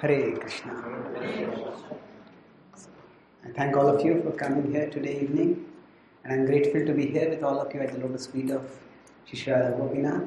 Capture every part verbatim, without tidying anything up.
Hare Krishna. I thank all of you for coming here today evening, and I'm grateful to be here with all of you at the lotus feet of Shishra Gopinath.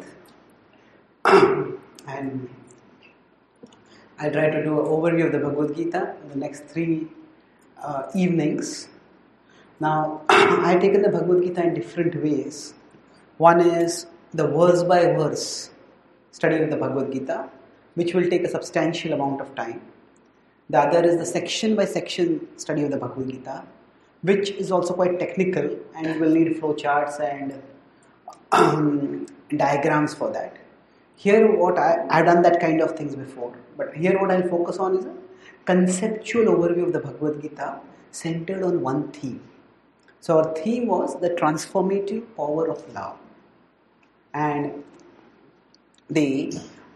And I'll try to do an overview of the Bhagavad Gita in the next three uh, evenings. Now, I've taken the Bhagavad Gita in different ways. One is the verse by verse study of the Bhagavad Gita, which will take a substantial amount of time. The other is the section by section study of the Bhagavad Gita, which is also quite technical and you will need flowcharts and um, diagrams for that. Here what I, I've done that kind of things before, but here what I'll focus on is a conceptual overview of the Bhagavad Gita centered on one theme. So our theme was the transformative power of love. And the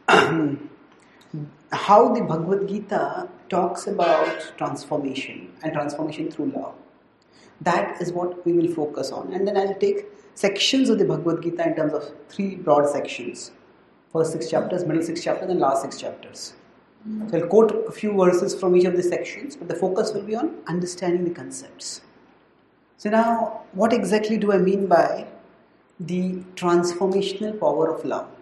how the Bhagavad Gita talks about transformation and transformation through love. That is what we will focus on. And then I'll take sections of the Bhagavad Gita in terms of three broad sections. First six chapters, middle six chapters, and last six chapters. So I'll quote a few verses from each of the sections, but the focus will be on understanding the concepts. So now, what exactly do I mean by the transformational power of love?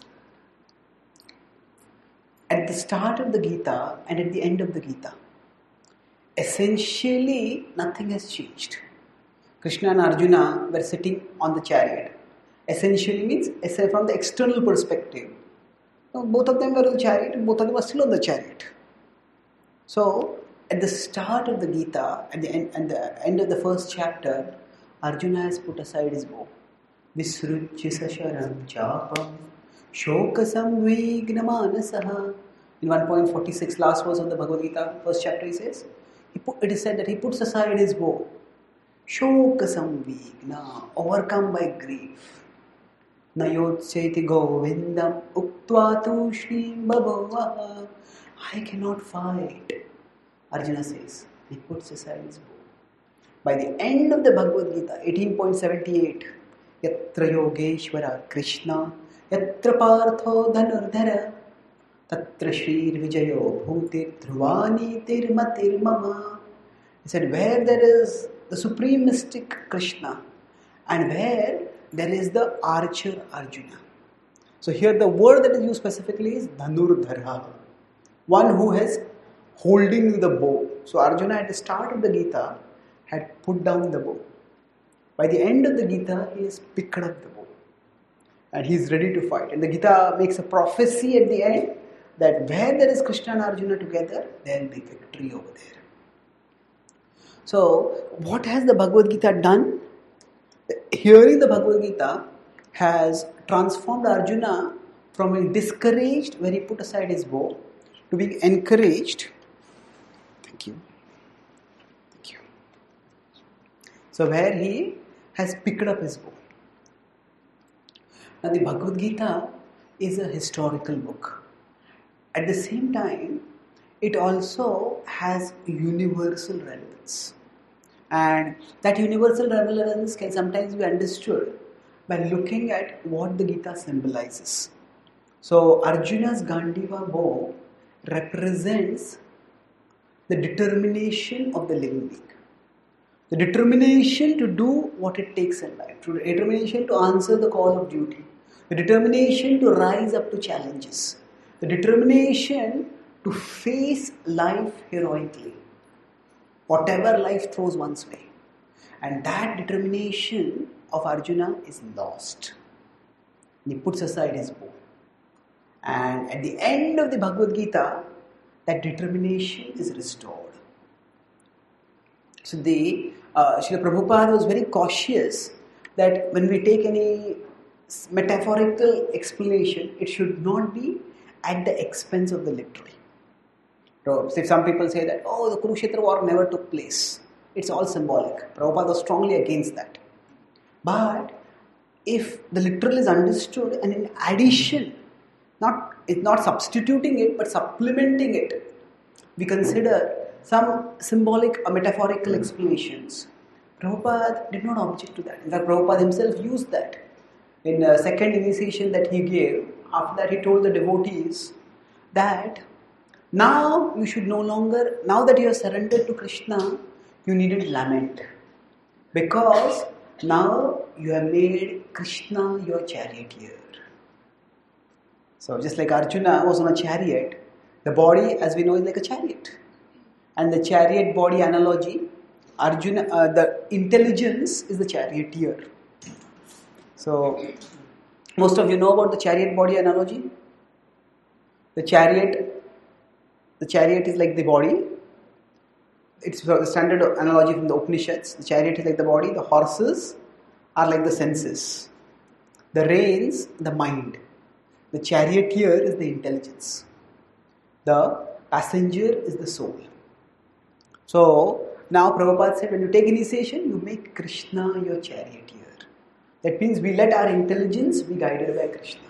At the start of the Gita and at the end of the Gita, essentially nothing has changed. Krishna and Arjuna were sitting on the chariot. Essentially means from the external perspective, both of them were on the chariot and both of them were still on the chariot. So, at the start of the Gita, at the end, at the end of the first chapter, Arjuna has put aside his bow. Visruchisasharam chapam shokasam vignamanasaha. In one point four six, last verse of the Bhagavad Gita, first chapter, he says, he put, it is said that he puts aside his bow. Shokasam vigna, overcome by grief. Nayotseti govindam uktvatu shrim babhavaha. I cannot fight, Arjuna says. He puts aside his bow. By the end of the Bhagavad Gita, eighteen point seven eight, Yatra Yogeshwara Krishna, Yatra Partho Dhanurdhara, Tatra Shrir Vijayo Bhutir Dhruvani Tirmatir Mama. He said, where there is the supreme mystic Krishna and where there is the archer Arjuna. So here the word that is used specifically is Dhanurdhara, one who is holding the bow. So Arjuna at the start of the Gita had put down the bow. By the end of the Gita, he has picked up the bow. And he is ready to fight. And the Gita makes a prophecy at the end that where there is Krishna and Arjuna together, there will be victory over there. So, what has the Bhagavad Gita done? Hearing the Bhagavad Gita has transformed Arjuna from being discouraged, where he put aside his bow, to being encouraged. Thank you. Thank you. So, where he has picked up his bow. Now, the Bhagavad Gita is a historical book. At the same time, it also has universal relevance. And that universal relevance can sometimes be understood by looking at what the Gita symbolizes. So, Arjuna's Gandiva bow represents the determination of the living being. The determination to do what it takes in life. The determination to answer the call of duty. The determination to rise up to challenges. The determination to face life heroically. Whatever life throws one's way. And that determination of Arjuna is lost. He puts aside his bow. And at the end of the Bhagavad Gita, that determination is restored. So the uh, Srila Prabhupada was very cautious that when we take any metaphorical explanation, it should not be at the expense of the literal. So if some people say that, oh, the Kurukshetra war never took place, it's all symbolic. Prabhupada was strongly against that. But if the literal is understood and in addition, not, it's not substituting it but supplementing it, we consider some symbolic or metaphorical explanations. Prabhupada did not object to that. In fact, Prabhupada himself used that. In the second initiation that he gave, after that he told the devotees that Now you should no longer, now that you have surrendered to Krishna, you needn't lament. Because now you have made Krishna your charioteer. So just like Arjuna was on a chariot, the body, as we know, is like a chariot. And the chariot body analogy, Arjuna, uh, the intelligence is the charioteer. So most of you know about the chariot body analogy. The chariot, the chariot is like the body. It's the standard analogy from the Upanishads. The chariot is like the body. The horses are like the senses. The reins, the mind. The charioteer is the intelligence. The passenger is the soul. So now Prabhupada said, when you take initiation, you make Krishna your charioteer. That means we let our intelligence be guided by Krishna.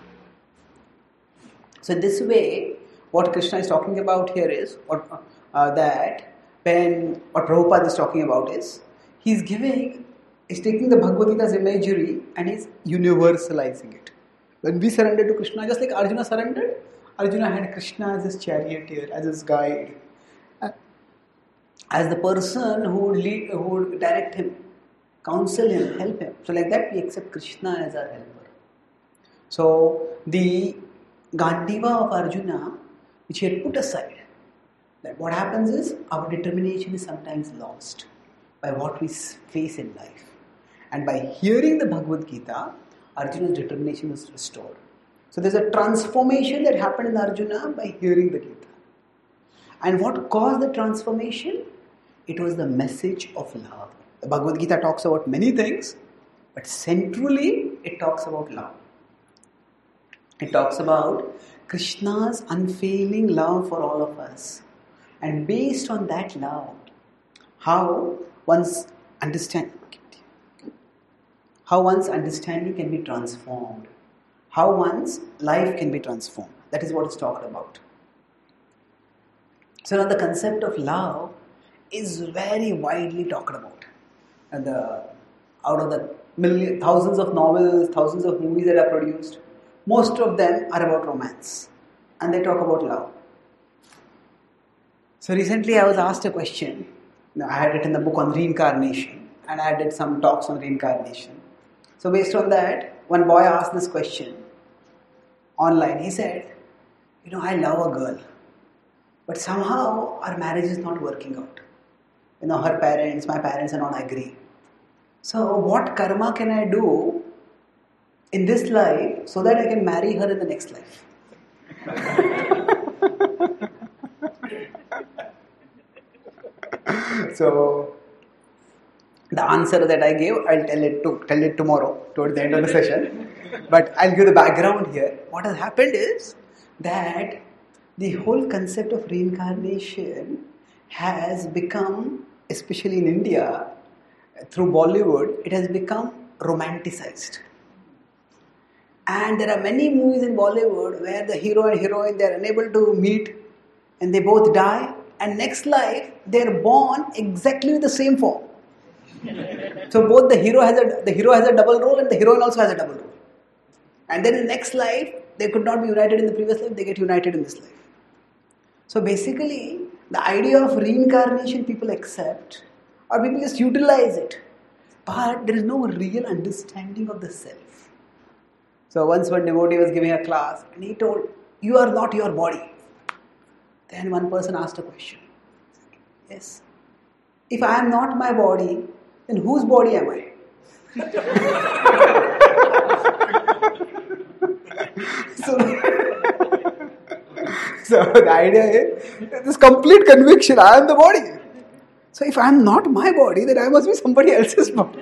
So in this way, what Krishna is talking about here is what, uh, that when what Prabhupada is talking about is he's giving, he's taking the Bhagavad Gita's imagery and he's universalizing it. When we surrender to Krishna, just like Arjuna surrendered, Arjuna had Krishna as his charioteer, as his guide, as the person who would lead, who would direct him, counsel him, help him. So like that we accept Krishna as our helper. So the Gandiva of Arjuna, which he had put aside, that what happens is our determination is sometimes lost by what we face in life. And by hearing the Bhagavad Gita, Arjuna's determination was restored. So there's a transformation that happened in Arjuna by hearing the Gita. And what caused the transformation? It was the message of love. The Bhagavad Gita talks about many things, but centrally it talks about love. It talks about Krishna's unfailing love for all of us. And based on that love, how one's understand, how one's understanding can be transformed, how one's life can be transformed. That is what is talked about. So now the concept of love is very widely talked about. And the out of the million, thousands of novels, thousands of movies that are produced, most of them are about romance. And they talk about love. So recently I was asked a question. You know, I had written the book on reincarnation and I did some talks on reincarnation. So based on that, one boy asked this question online. He said, you know, I love a girl, but somehow our marriage is not working out. You know, her parents, my parents are not agreeing. So what karma can I do in this life so that I can marry her in the next life? So the answer that I gave, I'll tell it to tell it tomorrow towards the end of the session. But I'll give the background here. What has happened is that the whole concept of reincarnation has become, especially in India, through Bollywood, it has become romanticized. And there are many movies in Bollywood where the hero and heroine, they are unable to meet and they both die, and next life they are born exactly with the same form. So both the hero has a the hero has a double role and the heroine also has a double role. And then in the next life, they could not be united in the previous life, they get united in this life. So basically, the idea of reincarnation people accept, or people just utilize it, but there is no real understanding of the self. So once one devotee was giving a class and he told, you are not your body. Then one person asked a question. Yes. If I am not my body, then whose body am I? so, so the idea is this complete conviction, I am the body. So if I am not my body, then I must be somebody else's body.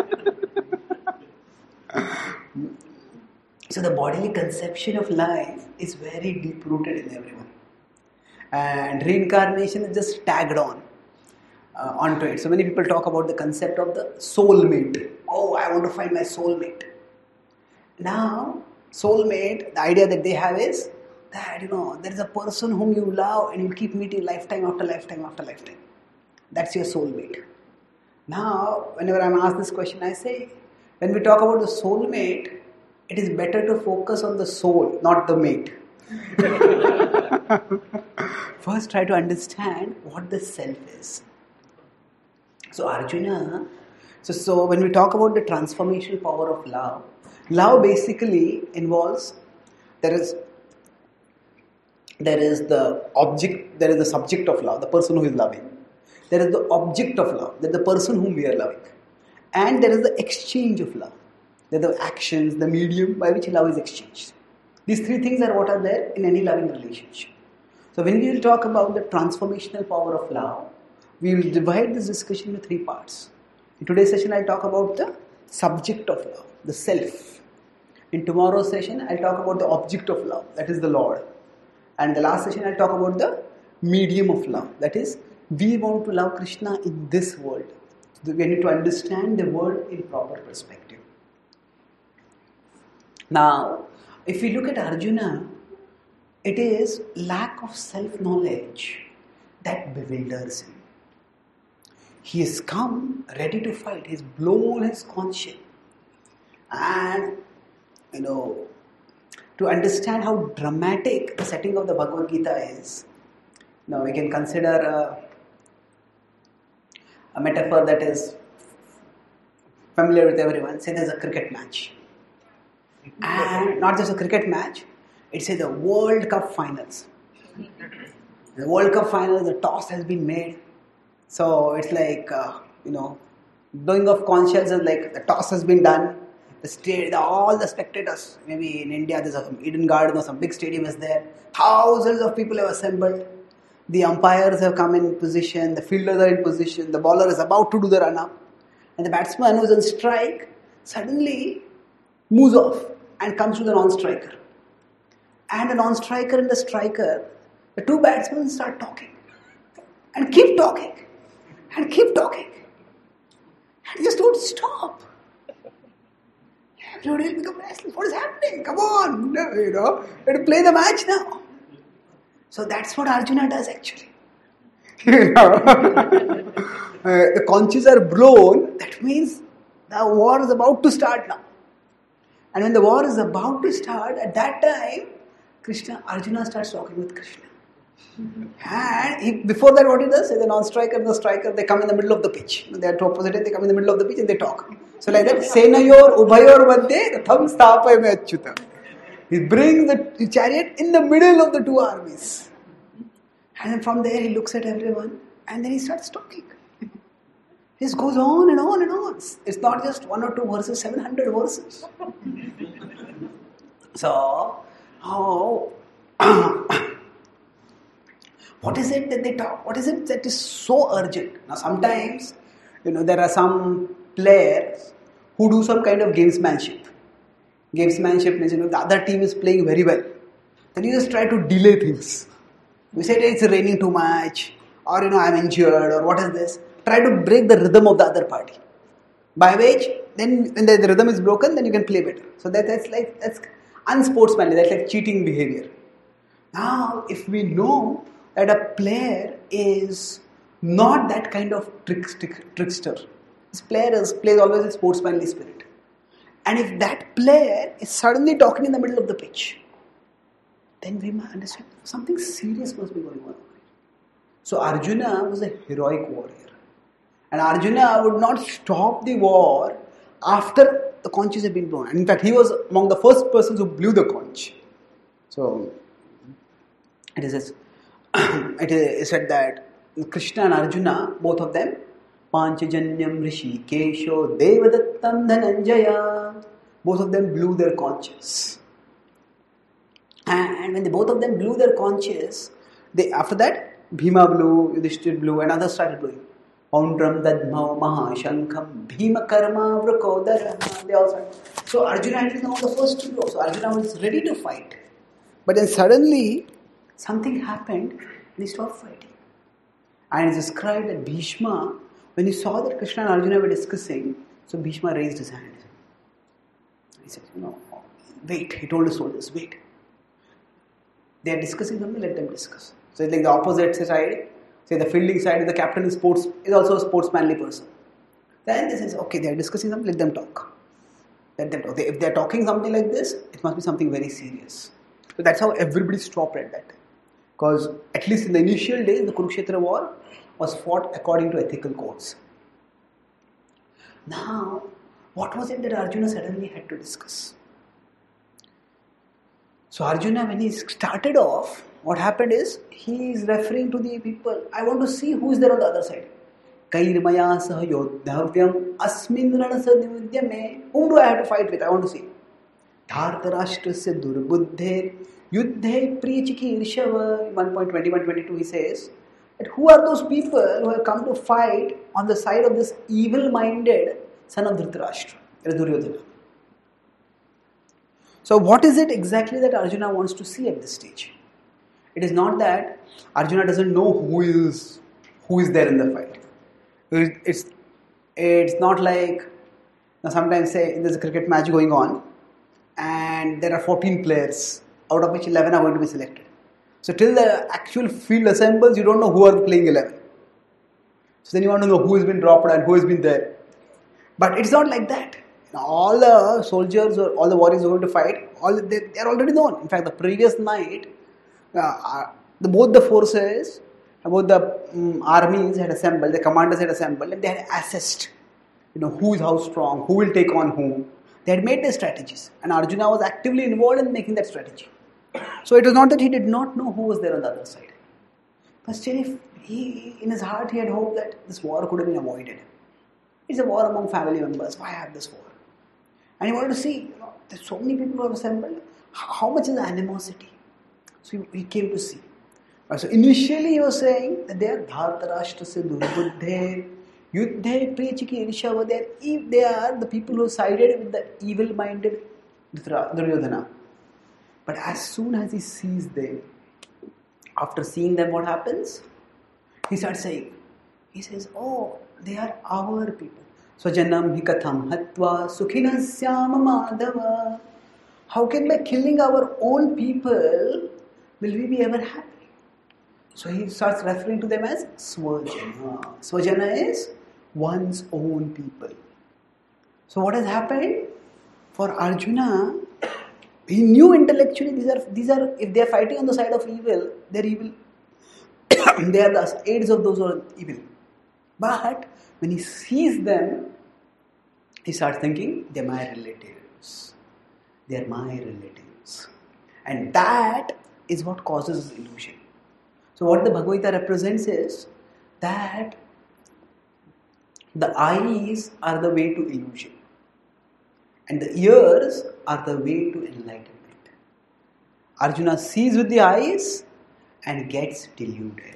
So the bodily conception of life is very deep rooted in everyone. And reincarnation is just tagged on uh, onto it. So many people talk about the concept of the soulmate. Oh, I want to find my soulmate. Now, soulmate, the idea that they have is that, you know, there is a person whom you love and you keep meeting lifetime after lifetime after lifetime. That's your soulmate. Now, whenever I'm asked this question, I say, when we talk about the soulmate, it is better to focus on the soul, not the mate. First, try to understand what the self is. So, Arjuna, so, so when we talk about the transformational power of love, love basically involves, there is there is the object, there is the subject of love, the person who is loving. There is the object of love, that the person whom we are loving. And there is the exchange of love. There are the actions, the medium by which love is exchanged. These three things are what are there in any loving relationship. So when we will talk about the transformational power of love, we will divide this discussion into three parts. In today's session, I'll talk about the subject of love, the self. In tomorrow's session, I'll talk about the object of love, that is the Lord. And the last session, I'll talk about the medium of love, that is, we want to love Krishna in this world. So we need to understand the world in proper perspective. Now, if we look at Arjuna, it is lack of self-knowledge that bewilders him. He has come ready to fight. He has blown his conscience. And, you know, to understand how dramatic the setting of the Bhagavad Gita is, now we can consider a, a metaphor that is familiar with everyone. Say there's a cricket match. And not just a cricket match, it's the World Cup finals. The World Cup finals, the toss has been made. So it's like, uh, you know, blowing of conch shells is like the toss has been done. The state, the, all the spectators, maybe in India there's a Eden Garden or some big stadium is there. Thousands of people have assembled. The umpires have come in position. The fielders are in position. The bowler is about to do the run-up. And the batsman who's on strike suddenly moves off and comes to the non-striker. And the non-striker and the striker, the two batsmen start talking. And keep talking. And keep talking. And just don't stop. Everybody will become restless. What is happening? Come on. You know, we have to play the match now. So that's what Arjuna does actually. You know, uh, the conches are blown. That means the war is about to start now. And when the war is about to start, at that time, Krishna, Arjuna starts talking with Krishna. And he, before that, what he does? The non-striker and the striker, they come in the middle of the pitch. They are two opposite, they come in the middle of the pitch and they talk. So like that, Senayor Ubhayor Madhye Ratham Sthapaye Me Achyuta. He brings the chariot in the middle of the two armies. And then from there he looks at everyone and then he starts talking. He just goes on and on and on. It's not just one or two verses, seven hundred verses. So, oh, what is it that they talk? What is it that is so urgent? Now sometimes, you know, there are some players who do some kind of gamesmanship. Gamesmanship means, you know, the other team is playing very well. Then you just try to delay things. You say it's raining too much, or you know, I'm injured, or what is this? Try to break the rhythm of the other party. By which, then when the, the rhythm is broken, then you can play better. So that, that's like, that's unsportsmanly, that's like cheating behavior. Now, if we know that a player is not that kind of trick, trick, trickster, this player is, plays always in sportsmanly spirit. And if that player is suddenly talking in the middle of the pitch, then we must understand something serious must be going on. So Arjuna was a heroic warrior. And Arjuna would not stop the war after the conches had been blown. And in fact, he was among the first persons who blew the conch. So it is, it is said that Krishna and Arjuna, both of them, Panchajanyam Rishi Kesho Devadattam Dhananjaya, both of them blew their conches. And when they both of them blew their conches, they after that Bhima blew, Yudhishthir blew, and others started blowing. Paundram Dadmao Mahashankham Bhima Karma Vrakodara. They all started. So Arjuna had been one of the first to blow. So Arjuna was ready to fight. But then suddenly something happened and he stopped fighting. And it's described that Bhishma, when he saw that Krishna and Arjuna were discussing, so Bhishma raised his hand. He said, no, wait. He told his soldiers, wait. They are discussing something, let them discuss. So it's like the opposite side, say the fielding side, the captain is sports is also a sportsmanly person. Then this is okay, they are discussing something, let them talk. Let them talk. If they are talking something like this, it must be something very serious. So that's how everybody stopped at that time. Because at least in the initial days, the Kurukshetra war was fought according to ethical codes. Now, what was it that Arjuna suddenly had to discuss? So Arjuna, when he started off, what happened is, he is referring to the people. I want to see who is there on the other side. Kairmaya sah yodhavyam asmin ranasa nividyame. Whom do I have to fight with? I want to see. Dhartarashtrasya durbuddhe yuddhe priyachiki irshava. one point twenty-one twenty-two he says that who are those people who have come to fight on the side of this evil-minded son of Dhritarashtra? That is Duryodhana. So what is it exactly that Arjuna wants to see at this stage? It is not that Arjuna doesn't know who is who is there in the fight. It's it's not like, now sometimes say there's a cricket match going on and there are fourteen players, out of which eleven are going to be selected. So till the actual field assembles, you don't know who are playing eleven. So then you want to know who has been dropped and who has been there. But it's not like that. All the soldiers or all the warriors who are going to fight, all they, they are already known. In fact, the previous night, uh, the, both the forces, both the um, armies had assembled, the commanders had assembled, and they had assessed, you know, who is how strong, who will take on whom. They had made their strategies, and Arjuna was actively involved in making that strategy. So it was not that he did not know who was there on the other side, but still, if he, in his heart, he had hoped that this war could have been avoided. It's a war among family members. Why have this war? And he wanted to see, you know, there's so many people who have assembled. How much is the animosity? So he, he came to see. So initially he was saying that they are Dhartarashtrasya durbuddhe yuddhe priyachiki irshava. They are, they are the people who sided with the evil-minded Duryodhana. But as soon as he sees them, after seeing them, what happens? He starts saying, he says, oh, they are our people. Swajanam hi katham hatva sukhinasyama madhava. How can by killing our own people will we be ever happy? So he starts referring to them as Swajana. Swajana is one's own people. So what has happened? For Arjuna, he knew intellectually these are, these are if they are fighting on the side of evil, they are evil. They are the aids of those who are evil. But when he sees them, he starts thinking, they are my relatives. They are my relatives. And that is what causes illusion. So what the Bhagavad Gita represents is that the eyes are the way to illusion. And the ears are the way to enlightenment. Arjuna sees with the eyes and gets deluded.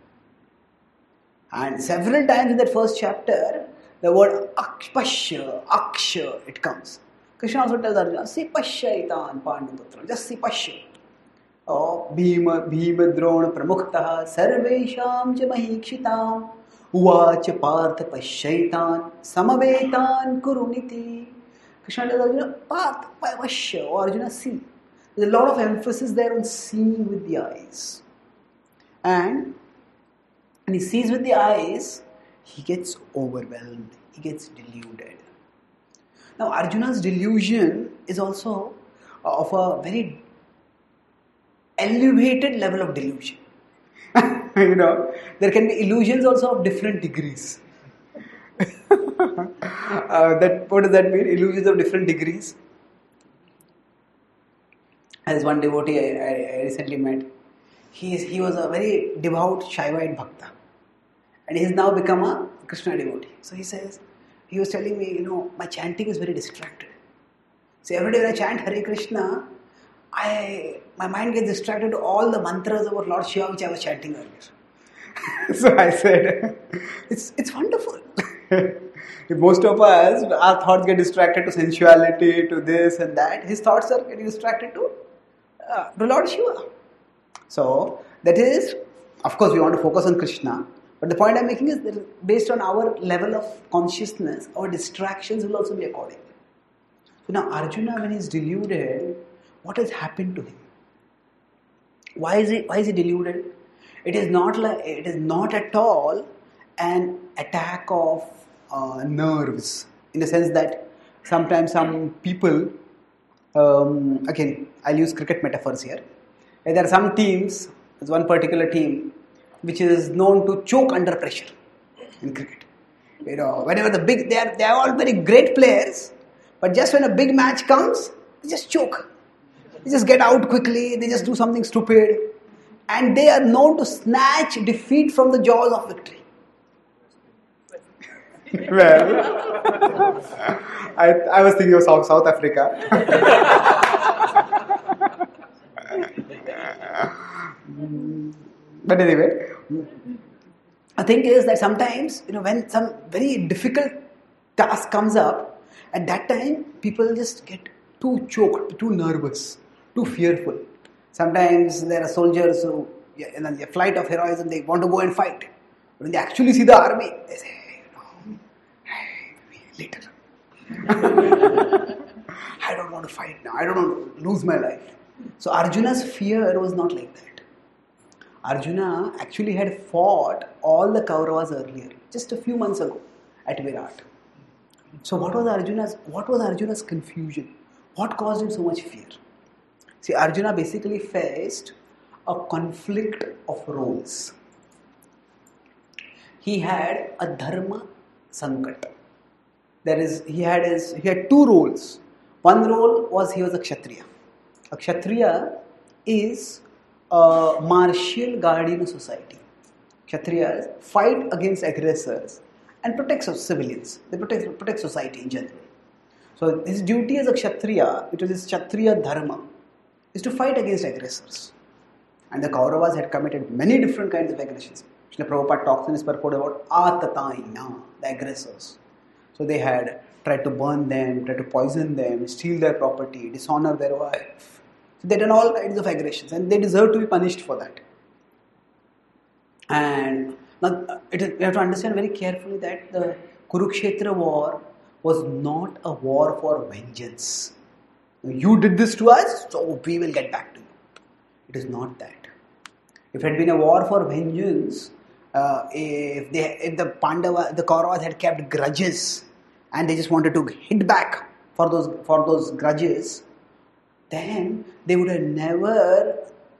And several times in that first chapter, the word akpashya, aksha, it comes. Krishna also tells Arjuna, see pashyaitan panduputra, just see pashya. Oh, Bhima, Bhima Drona Pramuktaha, Sarvesham cha Mahikshitam, Uvacha Partha Pashyaitan, Samavetan Kuruniti. Krishna tells Arjuna, Partha Pashya, or Arjuna, see. There's a lot of emphasis there on seeing with the eyes. And when he sees with the eyes, he gets overwhelmed, he gets deluded. Now, Arjuna's delusion is also of a very elevated level of delusion. You know, there can be illusions also of different degrees. uh, that what does that mean? Illusions of different degrees. As one devotee I, I recently met, he is, he was a very devout Shaivite Bhakta, and he has now become a Krishna devotee. So he says, he was telling me, you know, my chanting is very distracted. So every day when I chant Hare Krishna, I my mind gets distracted to all the mantras about Lord Shiva which I was chanting earlier. So I said, it's it's wonderful. If most of us, our thoughts get distracted to sensuality, to this and that, his thoughts are getting distracted to, uh, to Lord Shiva. So that is, of course, we want to focus on Krishna. But the point I'm making is that based on our level of consciousness, our distractions will also be according. So now Arjuna, when he's deluded, what has happened to him? Why is he, why is he deluded? It is not like, it is not at all an attack of uh, nerves, in the sense that sometimes some people, um, again, I'll use cricket metaphors here. There are some teams, there's one particular team which is known to choke under pressure in cricket. You know, whenever the big, they are, they are all very great players, but just when a big match comes, they just choke. They just get out quickly, they just do something stupid. And they are known to snatch defeat from the jaws of victory. Well, I, I was thinking of South, South Africa. But anyway, the thing is that sometimes, you know, when some very difficult task comes up, at that time, people just get too choked, too nervous, too fearful. Sometimes there are soldiers who, in a flight of heroism, they want to go and fight. But when they actually see the army, they say, no, later. I don't want to fight now. I don't want to lose my life. So Arjuna's fear was not like that. Arjuna actually had fought all the Kauravas earlier, just a few months ago at Virat. So what was Arjuna's, what was Arjuna's confusion? What caused him so much fear? See, Arjuna basically faced a conflict of roles. He had a dharma sankat. There is, he had his, he had two roles. One role was he was a Kshatriya. A Kshatriya is a martial guardian of society. Kshatriyas fight against aggressors and protect civilians. They protect, protect society in general. So his duty as a Kshatriya, it was his Kshatriya dharma, is to fight against aggressors. And the Kauravas had committed many different kinds of aggressions. Srila Prabhupada talks in his purport about Atataina, the aggressors. So they had tried to burn them, tried to poison them, steal their property, dishonor their wife. So they did all kinds of aggressions and they deserve to be punished for that. And now it is, you have to understand very carefully that the Kurukshetra war was not a war for vengeance. You did this to us, so we will get back to you. It is not that. If it had been a war for vengeance, uh, if they, if the Pandava, the Kauravas had kept grudges, and they just wanted to hit back for those for those grudges, then they would have never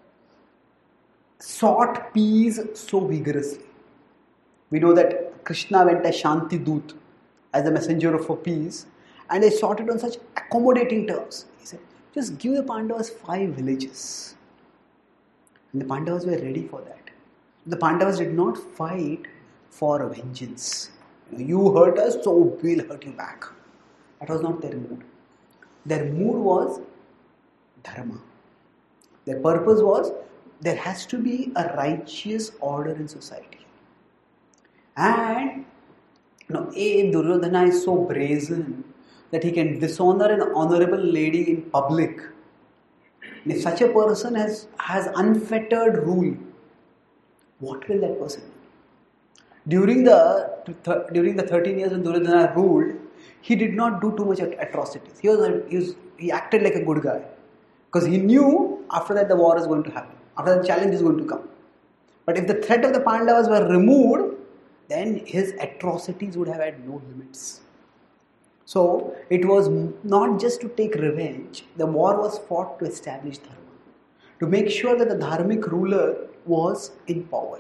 sought peace so vigorously. We know that Krishna went as Shanti Doot, as the messenger for peace, and they sought it on such accommodating terms. He said, just give the Pandavas five villages. And the Pandavas were ready for that. The Pandavas did not fight for vengeance. You hurt us, so we'll hurt you back. That was not their mood. Their mood was dharma. Their purpose was there has to be a righteous order in society. And you know, A. Duryodhana is so brazen that he can dishonor an honorable lady in public. And if such a person has, has unfettered rule, what will that person do? During the th- during the thirteen years when Duryodhana ruled, he did not do too much atrocities. He was, a, he was he acted like a good guy because he knew after that the war is going to happen. After the challenge is going to come. But if the threat of the Pandavas were removed, then his atrocities would have had no limits. So it was not just to take revenge. The war was fought to establish dharma, to make sure that the dharmic ruler was in power.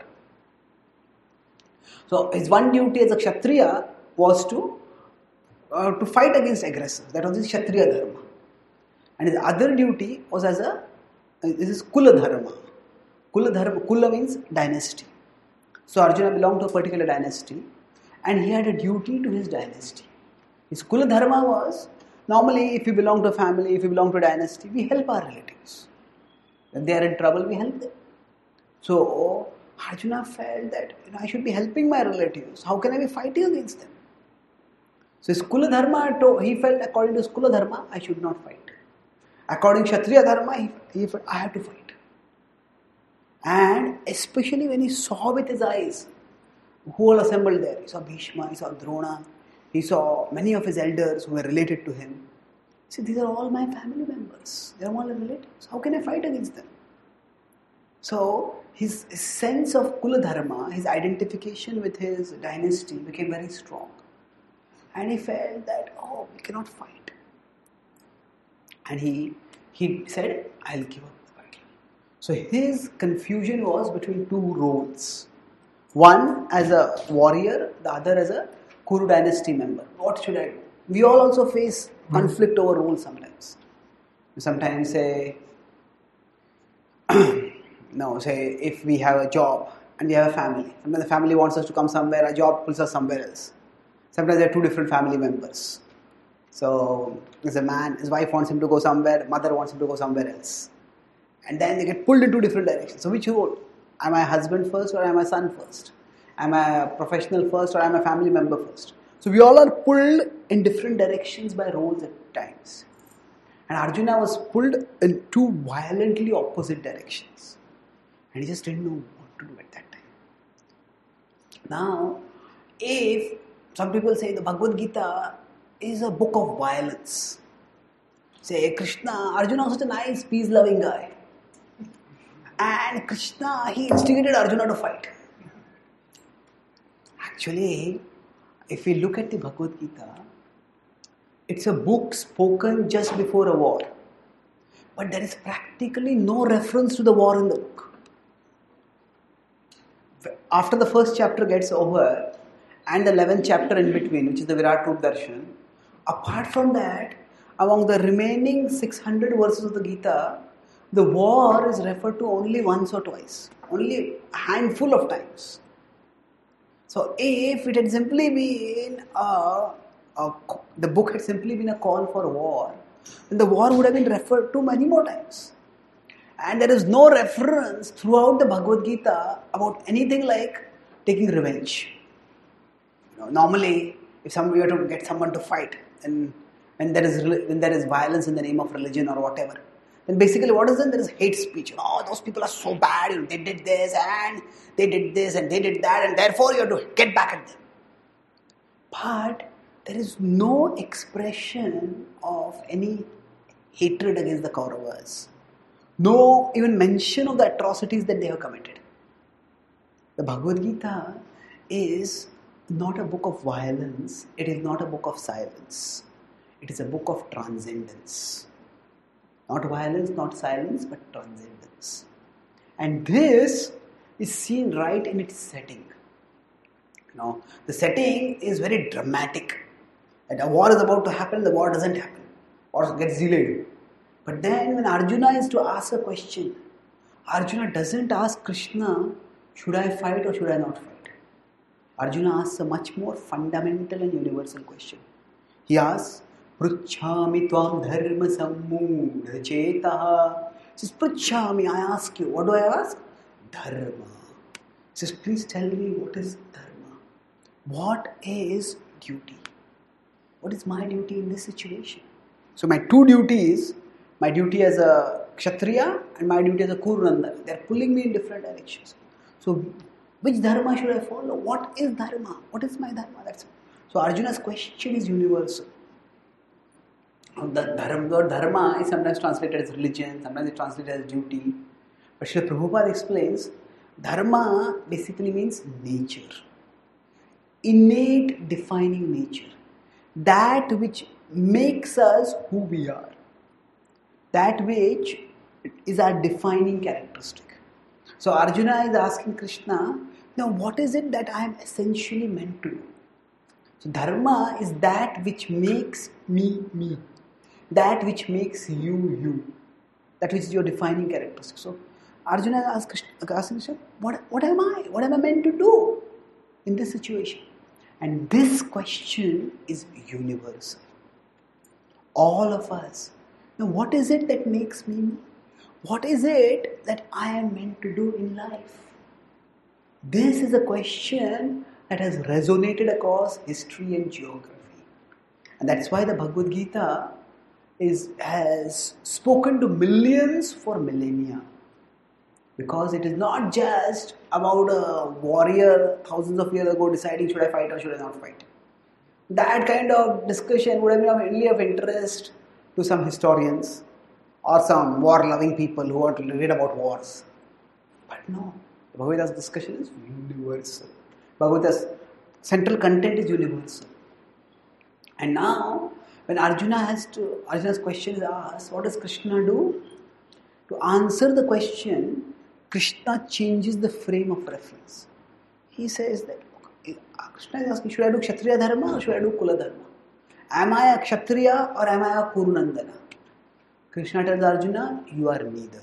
So his one duty as a Kshatriya was to uh, to fight against aggressors. That was his Kshatriya dharma. And his other duty was as a this is Kula dharma. Kula dharma. Kula means dynasty. So Arjuna belonged to a particular dynasty, and he had a duty to his dynasty. His Kula dharma was, normally if we belong to a family, if we belong to a dynasty, we help our relatives. If they are in trouble, we help them. So Arjuna felt that you know, I should be helping my relatives. How can I be fighting against them? So his Kula dharma, he felt according to his Kula dharma, I should not fight. According to Kshatriya dharma, he, he felt I have to fight. And especially when he saw with his eyes, who all assembled there. He saw Bhishma, he saw Drona, he saw many of his elders who were related to him. He said, these are all my family members. They are all relatives. How can I fight against them? So his, his sense of Kula dharma, his identification with his dynasty became very strong. And he felt that, oh, we cannot fight. And he, he said, I'll give up the battle. So his confusion was between two roles. One as a warrior, the other as a Kuru dynasty member. What should I do? We all also face conflict over roles sometimes. Sometimes say, no, say if we have a job and we have a family. Sometimes the family wants us to come somewhere, a job pulls us somewhere else. Sometimes there are two different family members. So, as a man, his wife wants him to go somewhere, mother wants him to go somewhere else. And then they get pulled in two different directions. So, which role? Am I a husband first or am I a son first? Am I a professional first or am I a family member first? So, we all are pulled in different directions by roles at times. And Arjuna was pulled in two violently opposite directions. And he just didn't know what to do at that time. Now, if some people say the Bhagavad Gita is a book of violence. Say Krishna, Arjuna was such a nice, peace-loving guy. And Krishna, he instigated Arjuna to fight. Actually, if we look at the Bhagavad Gita, it's a book spoken just before a war. But there is practically no reference to the war in the book. After the first chapter gets over, and the eleventh chapter in between, which is the Virat Rup Darshan, apart from that, among the remaining six hundred verses of the Gita, the war is referred to only once or twice, only a handful of times. So if it had simply been, a, a, the book had simply been a call for war, then the war would have been referred to many more times. And there is no reference throughout the Bhagavad Gita about anything like taking revenge. You know, normally, if somebody were to get someone to fight, and when there is when there is violence in the name of religion or whatever, then basically what is then? There is hate speech. Oh, those people are so bad. You know, they did this and they did this and they did that, and therefore you have to get back at them. But there is no expression of any hatred against the Kauravas. No even mention of the atrocities that they have committed. The Bhagavad Gita is not a book of violence. It is not a book of silence. It is a book of transcendence. Not violence, not silence, but transcendence. And this is seen right in its setting. You know, the setting is very dramatic. That a war is about to happen, the war doesn't happen. Or gets delayed. But then when Arjuna is to ask a question, Arjuna doesn't ask Krishna, should I fight or should I not fight? Arjuna asks a much more fundamental and universal question. He asks, Pruchhami tvam dharma sammudha chetaha. He says, Pruchhami, I ask you. What do I ask? Dharma. He says, please tell me what is dharma. What is duty? What is my duty in this situation? So my two duties, my duty as a Kshatriya and my duty as a Kurunandana, they are pulling me in different directions. So which dharma should I follow? What is dharma? What is my dharma? That's it. So Arjuna's question is universal. The dharma, word dharma is sometimes translated as religion, sometimes it's translated as duty. But Srila Prabhupada explains, dharma basically means nature. Innate defining nature. That which makes us who we are. That which is our defining characteristic. So Arjuna is asking Krishna, now what is it that I am essentially meant to do? So dharma is that which makes me me. That which makes you you. That which is your defining characteristic. So Arjuna asks Krishna, asking Krishna, what, what am I? What am I meant to do in this situation? And this question is universal. All of us. Now what is it that makes me me? What is it that I am meant to do in life? This is a question that has resonated across history and geography. And that's why the Bhagavad Gita is, has spoken to millions for millennia. Because it is not just about a warrior thousands of years ago deciding should I fight or should I not fight. That kind of discussion would have been of only of interest to some historians or some war-loving people who want to read about wars. But no, Bhagavad Gita's discussion is universal. Bhagavad Gita's central content is universal. And now, when Arjuna has to, Arjuna's question is asked, what does Krishna do? To To answer the question, Krishna changes the frame of reference. He says that, Krishna is asking, should I do Kshatriya Dharma or should I do Kula Dharma? Am I a Kshatriya or am I a Kurunandana? Krishna tells Arjuna, you are neither.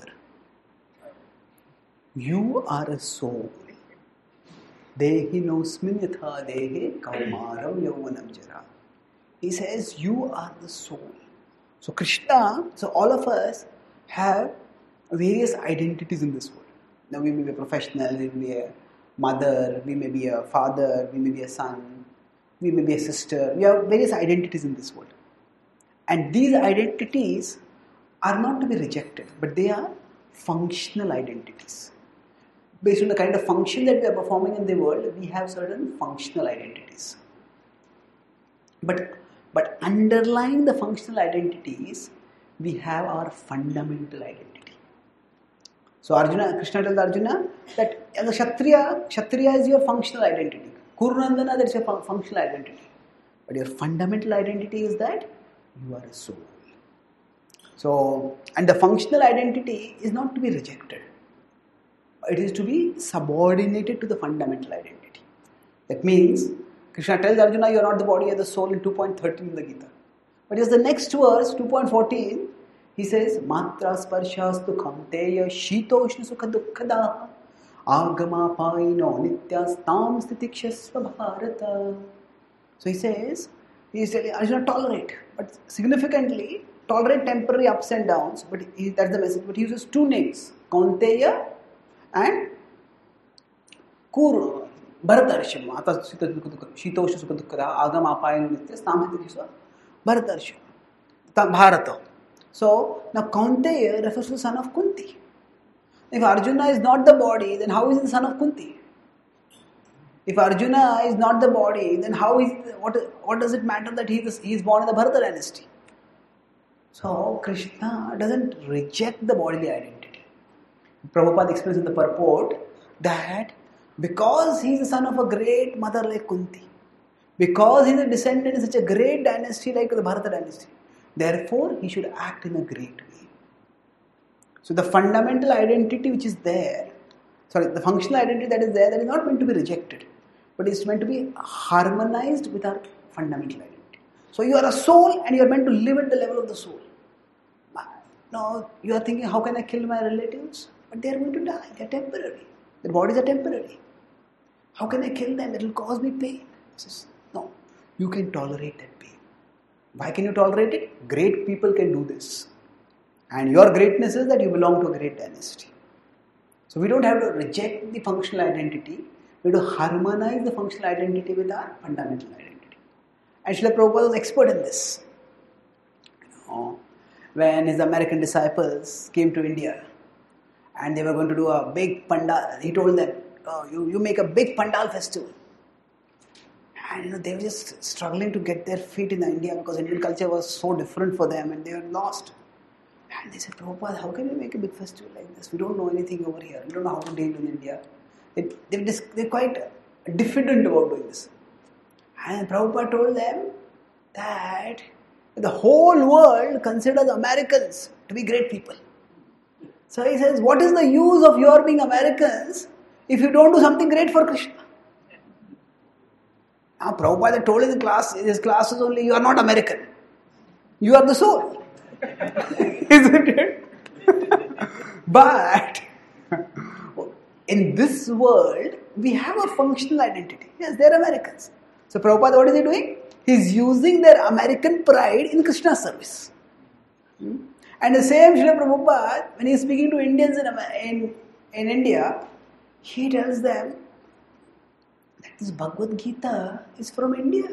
You are a soul. Dehi nosmin yatha dehe kaumaram yauvanam jara. He says, you are the soul. So Krishna, so all of us have various identities in this world. Now we may be a professional, we may be a mother, we may be a father, we may be a son, we may be a sister. We have various identities in this world. And these identities are not to be rejected, but they are functional identities. Based on the kind of function that we are performing in the world, we have certain functional identities. But, but underlying the functional identities, we have our fundamental identity. So Arjuna, Krishna tells Arjuna that as a Kshatriya, Kshatriya is your functional identity. Kurunandana, that is your fun- functional identity. But your fundamental identity is that you are a soul. So, and the functional identity is not to be rejected. It is to be subordinated to the fundamental identity. That means, Krishna tells Arjuna, you are not the body, you are the soul in two point thirteen in the Gita. But as the next verse, two point fourteen, he says, Matra sparshastu kamteya shitoshna sukha dukkada agama paino nityastam stitikshasva bharata. So he says, he is telling Arjuna, tolerate. But significantly, tolerate temporary ups and downs. But he, that's the message. But he uses two names, Kaunteya and Kuru. Bharatarsham. Shitoshna sukha dukkada agama paino nityastam stitikshasva Bharatarsham. Bharata. So, now Kaunteya refers to the son of Kunti. If Arjuna is not the body, then how is he the son of Kunti? If Arjuna is not the body, then how is what, what does it matter that he is, he is born in the Bharata dynasty? So, Krishna doesn't reject the bodily identity. Prabhupada explains in the purport that because he is the son of a great mother like Kunti, because he is a descendant in such a great dynasty like the Bharata dynasty, therefore, he should act in a great way. So, the fundamental identity which is there, sorry, the functional identity that is there, that is not meant to be rejected, but is meant to be harmonized with our fundamental identity. So, you are a soul and you are meant to live at the level of the soul. Now, you are thinking, how can I kill my relatives? But they are going to die, they are temporary. Their bodies are temporary. How can I kill them? It will cause me pain. He says, no, you can tolerate that pain. Why can you tolerate it? Great people can do this. And your greatness is that you belong to a great dynasty. So we don't have to reject the functional identity. We have to harmonize the functional identity with our fundamental identity. And Srila Prabhupada was expert in this. You know, when his American disciples came to India and they were going to do a big pandal, he told them, oh, you, you make a big pandal festival. And you know, they were just struggling to get their feet in India because Indian culture was so different for them and they were lost. And they said, Prabhupada, how can we make a big festival like this? We don't know anything over here. We don't know how to deal in India. They, they, they're quite diffident about doing this. And Prabhupada told them that the whole world considers Americans to be great people. So he says, what is the use of your being Americans if you don't do something great for Krishna? Now Prabhupada told in class, in his classes only, you are not American. You are the soul. Isn't it? But in this world, we have a functional identity. Yes, they are Americans. So Prabhupada, what is he doing? He is using their American pride in Krishna's service. Hmm? And the same Srila Prabhupada, when he is speaking to Indians in, in, in India, he tells them that this Bhagavad Gita is from India.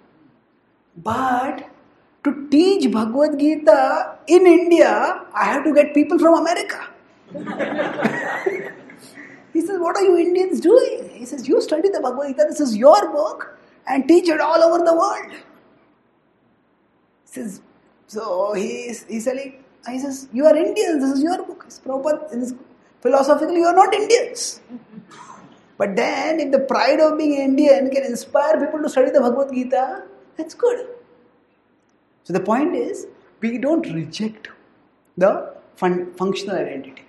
But to teach Bhagavad Gita in India, I have to get people from America. He says, what are you Indians doing? He says, you study the Bhagavad Gita, this is your book, and teach it all over the world. He says, so he is he's telling, he says, you are Indians, this is your book. It's proper, in this, philosophically, you are not Indians. But then, if the pride of being Indian can inspire people to study the Bhagavad Gita, that's good. So the point is, we don't reject the fun- functional identity.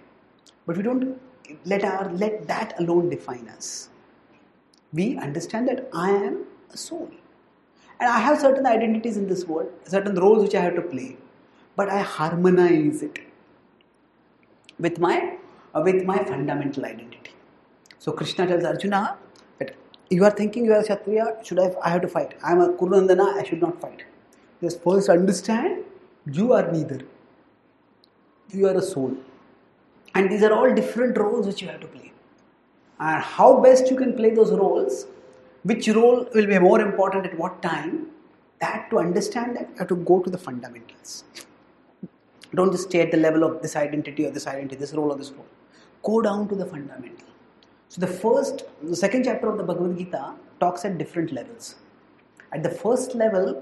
But we don't let our let that alone define us. We understand that I am a soul. And I have certain identities in this world, certain roles which I have to play. But I harmonize it with my, uh, with my fundamental identity. So Krishna tells Arjuna that you are thinking you are a Kshatriya, should I, I have to fight. I am a Kurunandana, I should not fight. Just first understand, you are neither. You are a soul. And these are all different roles which you have to play. And how best you can play those roles, which role will be more important at what time, that to understand that you have to go to the fundamentals. Don't just stay at the level of this identity or this identity, this role or this role. Go down to the fundamental. So the first, the second chapter of the Bhagavad Gita talks at different levels. At the first level,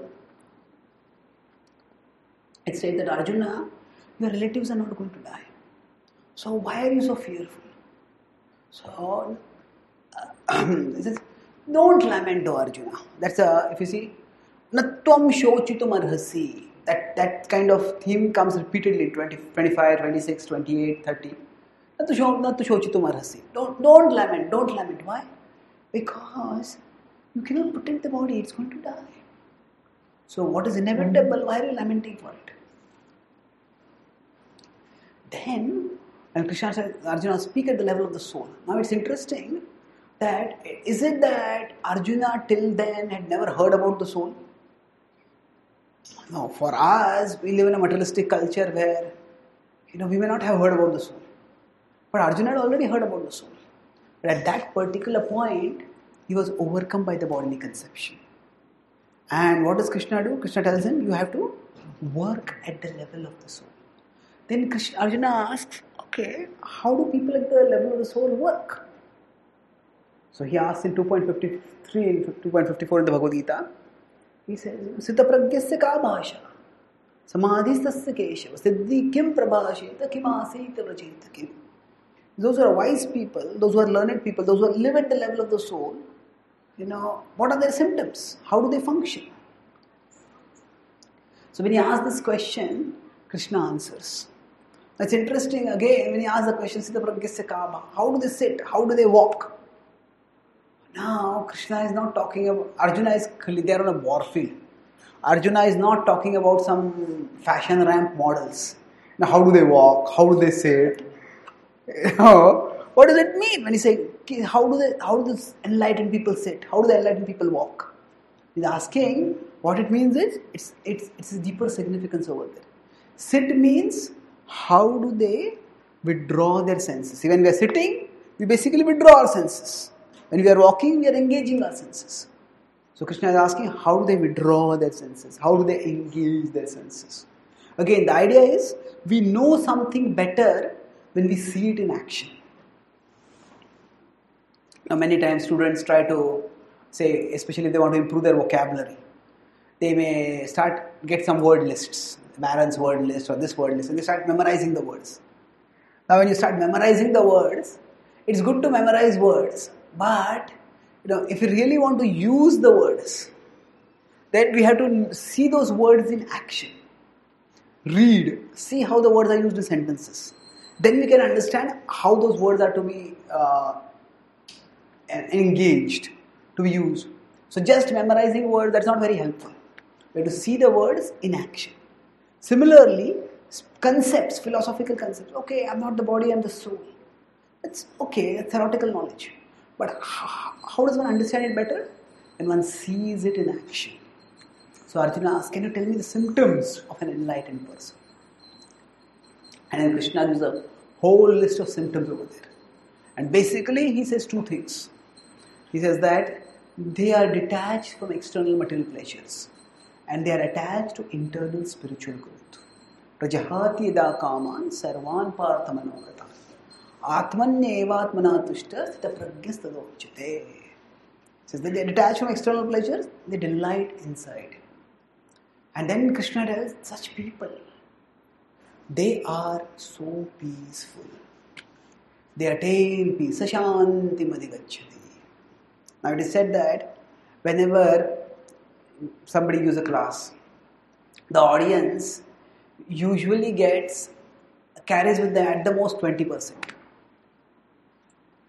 it says that Arjuna, your relatives are not going to die. So why are you so fearful? So, uh, this is, don't lament, O Arjuna. That's a, if you see, Natvam shochitum arhasi. That, that kind of theme comes repeatedly in twenty, twenty-five, twenty-six, twenty-eight, thirty. Not to shochitum arhasi. Don't, don't lament, don't lament. Why? Because you cannot protect the body, it's going to die. So what is inevitable, why are you lamenting for it? Then, when Krishna says, Arjuna, speak at the level of the soul. Now it's interesting that, is it that Arjuna till then had never heard about the soul? No, for us, we live in a materialistic culture where, you know, we may not have heard about the soul. But Arjuna had already heard about the soul. But at that particular point, he was overcome by the bodily conception. And what does Krishna do? Krishna tells him, you have to work at the level of the soul. Then Krishna, Arjuna asks, okay, how do people at the level of the soul work? So he asks in two point five three and two point five four in the Bhagavad Gita, he says, Sita pragyasya ka bhasha, samadhistasya keshava, siddhi kim prabhasheta kim asita vrajeta kim. Those who are wise people, those who are learned people, those who live at the level of the soul, you know, what are their symptoms? How do they function? So when he asks this question, Krishna answers. That's interesting. Again, when he asks the question, Sita pragyasya ka bhasha, how do they sit? How do they walk? Now, Krishna is not talking about, Arjuna is clearly there on a war field. Arjuna is not talking about some fashion ramp models. Now, how do they walk? How do they sit? You know, what does it mean when he says, how do they, how do the enlightened people sit? How do the enlightened people walk? He's asking, what it means is, it's, it's, it's a deeper significance over there. Sit means, how do they withdraw their senses? See, when we are sitting, we basically withdraw our senses. When we are walking, we are engaging our senses. So Krishna is asking, how do they withdraw their senses? How do they engage their senses? Again, the idea is, we know something better when we see it in action. Now, many times students try to say, especially if they want to improve their vocabulary, they may start, get some word lists, Barron's word list or this word list, and they start memorizing the words. Now, when you start memorizing the words, it's good to memorize words. But, you know, if you really want to use the words, then we have to see those words in action. Read, see how the words are used in sentences. Then we can understand how those words are to be uh, engaged, to be used. So just memorizing words, that's not very helpful. We have to see the words in action. Similarly, concepts, philosophical concepts. Okay, I'm not the body, I'm the soul. That's okay, that's theoretical knowledge. But how, how does one understand it better? When one sees it in action. So Arjuna asks, can you tell me the symptoms of an enlightened person? And then Krishna gives a whole list of symptoms over there. And basically he says two things. He says that they are detached from external material pleasures and they are attached to internal spiritual growth. Prajahati yada kaman sarvan parthamanogata. Atmanyevatmana tushta sthita pragyastadochite. Says that they are detached from external pleasures, they delight inside. And then Krishna tells such people, they are so peaceful. They attain peace. Sashanti madhigacchati. Now it is said that whenever somebody gives a class, the audience usually gets, carries with them at the most twenty percent.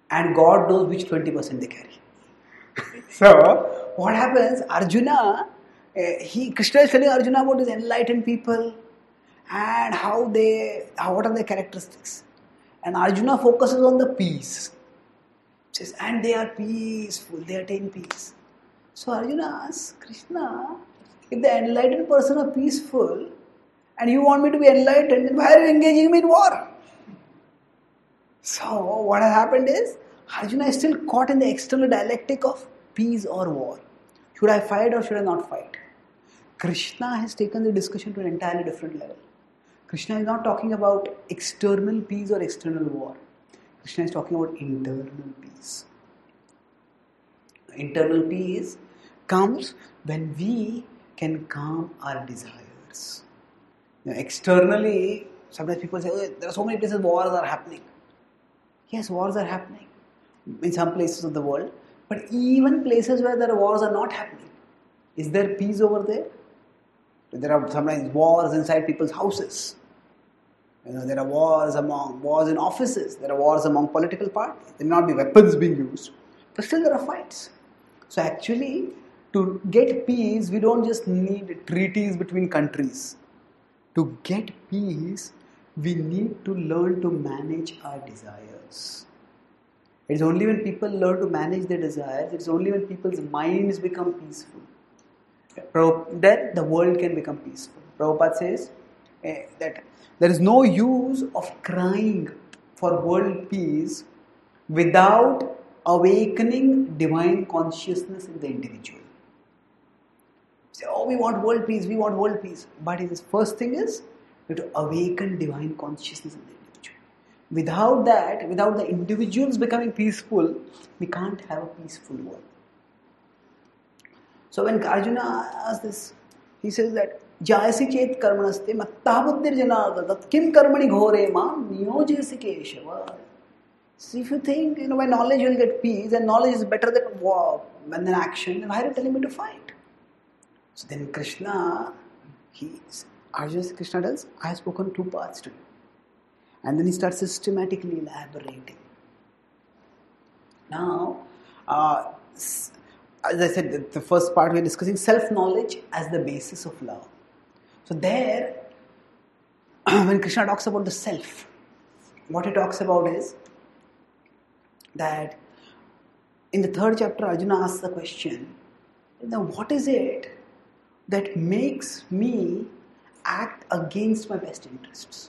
and God knows which twenty percent they carry. So, what happens? Arjuna, uh, he Krishna is telling Arjuna about his enlightened people and how they, how, what are their characteristics. And Arjuna focuses on the peace. Says, and they are peaceful, they attain peace. So Arjuna asks Krishna, if the enlightened person are peaceful and you want me to be enlightened, then why are you engaging me in war? So what has happened is, Arjuna is still caught in the external dialectic of peace or war. Should I fight or should I not fight? Krishna has taken the discussion to an entirely different level. Krishna is not talking about external peace or external war. Krishna is talking about internal peace. Internal peace comes when we can calm our desires. Now, externally, sometimes people say, oh, there are so many places wars are happening. Yes, wars are happening in some places of the world, but even places where there are wars are not happening. Is there peace over there? There are sometimes wars inside people's houses. You know, there are wars among wars in offices. There are wars among political parties. There may not be weapons being used, but still there are fights. So actually, to get peace, we don't just need treaties between countries. To get peace, we need to learn to manage our desires. It's only when people learn to manage their desires, it's only when people's minds become peaceful, then the world can become peaceful. Prabhupada says eh, that there is no use of crying for world peace without awakening divine consciousness in the individual. Say, oh, we want world peace, we want world peace. But his first thing is we have to awaken divine consciousness in the individual. Without that, without the individuals becoming peaceful, we can't have a peaceful world. So when Arjuna asks this, he says that Jayasi chet karmanaste mattabuddhir janardat kim karmani ghore mam niyojesi keshava. So if you think, you know, by knowledge you will get peace and knowledge is better than war than action, then why are you telling me to fight? So then Krishna, he, Arjuna, Krishna tells, I have spoken two parts to you. And then he starts systematically elaborating. Now, uh, as I said, the first part we are discussing self-knowledge as the basis of love. So there, when Krishna talks about the self, what he talks about is that in the third chapter, Arjuna asks the question, now what is it that makes me act against my best interests?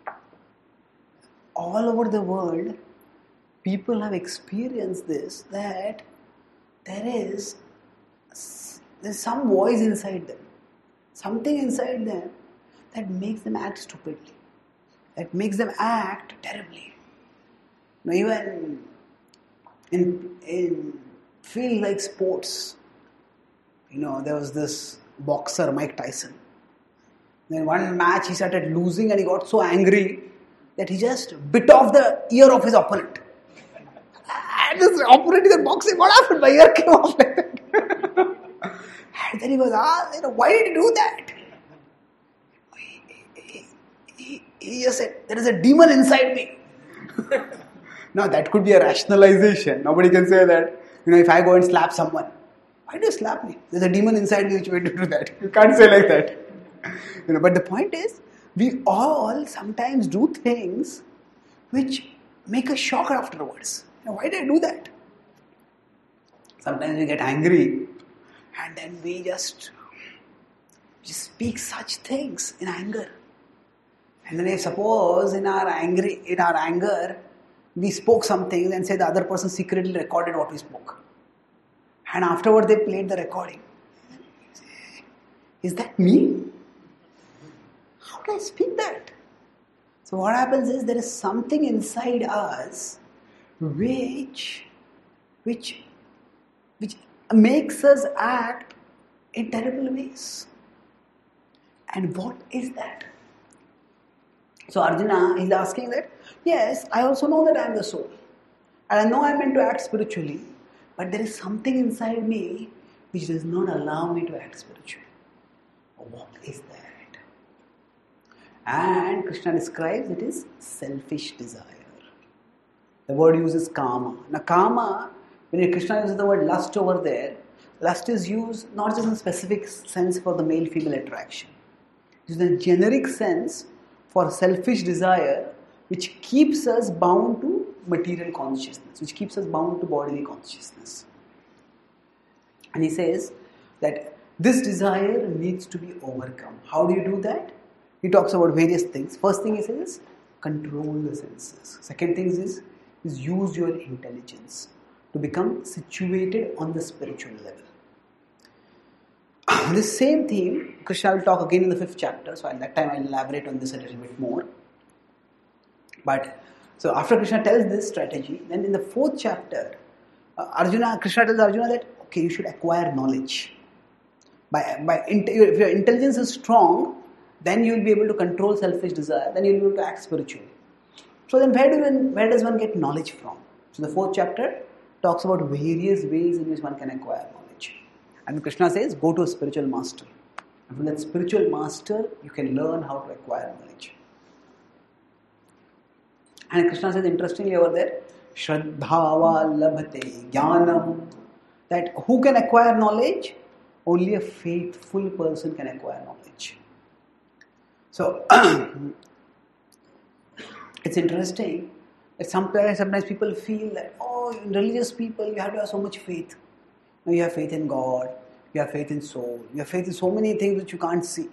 All over the world, people have experienced this, that there is there's some voice inside them, something inside them that makes them act stupidly, that makes them act terribly. Now, even in in field like sports, you know, there was this boxer Mike Tyson. Then one match he started losing and he got so angry that he just bit off the ear of his opponent. And this opponent is boxing, what happened? My ear came off like that. And then he goes, ah, you know, why did he do that? He, he, he, he just said, there is a demon inside me. Now that could be a rationalization. Nobody can say that, you know, if I go and slap someone, why do you slap me? There's a demon inside me which made you do that. You can't say like that. You know, but the point is, we all sometimes do things which make us shock afterwards. You know, why did I do that? Sometimes we get angry and then we just, just speak such things in anger. And then if suppose in our angry, in our anger, we spoke something and say the other person secretly recorded what we spoke. And afterward they played the recording. Is that me? How do I speak that? So what happens is there is something inside us which, which, which makes us act in terrible ways. And what is that? So Arjuna is asking that, yes, I also know that I am the soul. And I know I am meant to act spiritually. But there is something inside me which does not allow me to act spiritually. What is that? And Krishna describes it as selfish desire. The word used is kama. Now kama, when Krishna uses the word lust over there, lust is used not just in a specific sense for the male-female attraction. It is in a generic sense for selfish desire which keeps us bound to material consciousness, which keeps us bound to bodily consciousness. And he says that this desire needs to be overcome. How do you do that? He talks about various things. First thing he says, control the senses. Second thing is, is use your intelligence to become situated on the spiritual level. This same theme, Krishna will talk again in the fifth chapter, so at that time I'll elaborate on this a little bit more. But, so after Krishna tells this strategy, then in the fourth chapter, uh, Arjuna, Krishna tells Arjuna that, okay, you should acquire knowledge. By, by if your intelligence is strong, then you will be able to control selfish desire, then you will be able to act spiritually. So then where, do one, where does one get knowledge from? So the fourth chapter talks about various ways in which one can acquire knowledge. And Krishna says, go to a spiritual master. And from that spiritual master, you can learn how to acquire knowledge. And Krishna says interestingly over there, Shraddhava labhate jnanam. That who can acquire knowledge? Only a faithful person can acquire knowledge. So, it's interesting that sometimes, sometimes people feel that, oh, in religious people, you have to have so much faith. You have faith in God, you have faith in soul, you have faith in so many things which you can't see.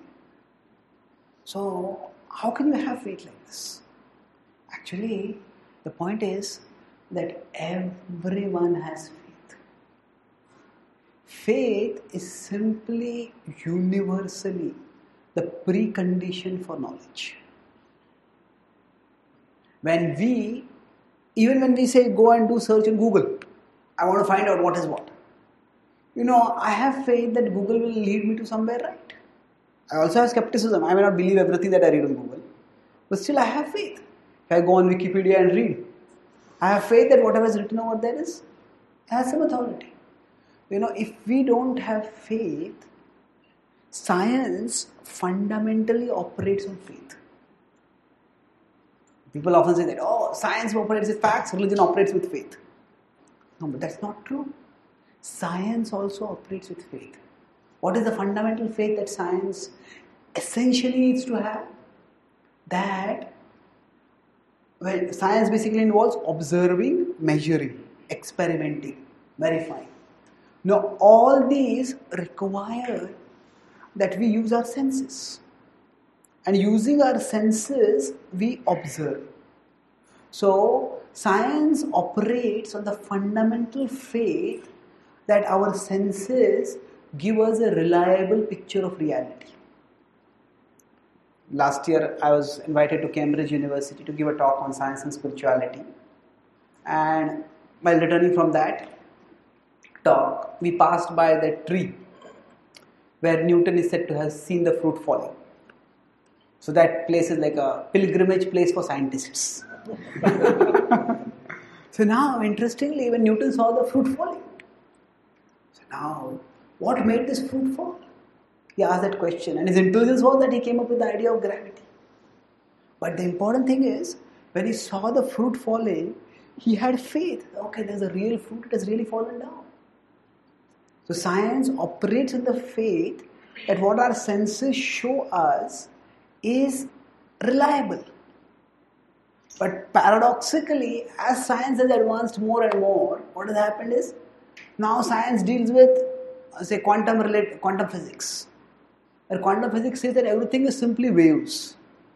So, how can you have faith like this? Actually, the point is that everyone has faith. Faith is simply universally the precondition for knowledge. When we, even when we say go and do search in Google, I want to find out what is what. You know, I have faith that Google will lead me to somewhere right. I also have skepticism. I may not believe everything that I read on Google. But still I have faith. If I go on Wikipedia and read, I have faith that whatever is written over there is, has some authority. You know, if we don't have faith, science fundamentally operates on faith. People often say that, oh, science operates with facts, religion operates with faith. No, but that's not true. Science also operates with faith. What is the fundamental faith that science essentially needs to have? That, well, science basically involves observing, measuring, experimenting, verifying. Now, all these require that we use our senses. And using our senses, we observe. So, science operates on the fundamental faith that our senses give us a reliable picture of reality. Last year, I was invited to Cambridge University to give a talk on science and spirituality. And while returning from that talk, we passed by that tree where Newton is said to have seen the fruit falling. So that place is like a pilgrimage place for scientists. So now, interestingly, when Newton saw the fruit falling, so now, what made this fruit fall? He asked that question, and his intelligence was that he came up with the idea of gravity. But the important thing is, when he saw the fruit falling, he had faith. Okay, there's a real fruit, it has really fallen down. So science operates in the faith that what our senses show us is reliable. But paradoxically, as science has advanced more and more, what has happened is, now science deals with, say, quantum related quantum physics. Where quantum physics says that everything is simply waves.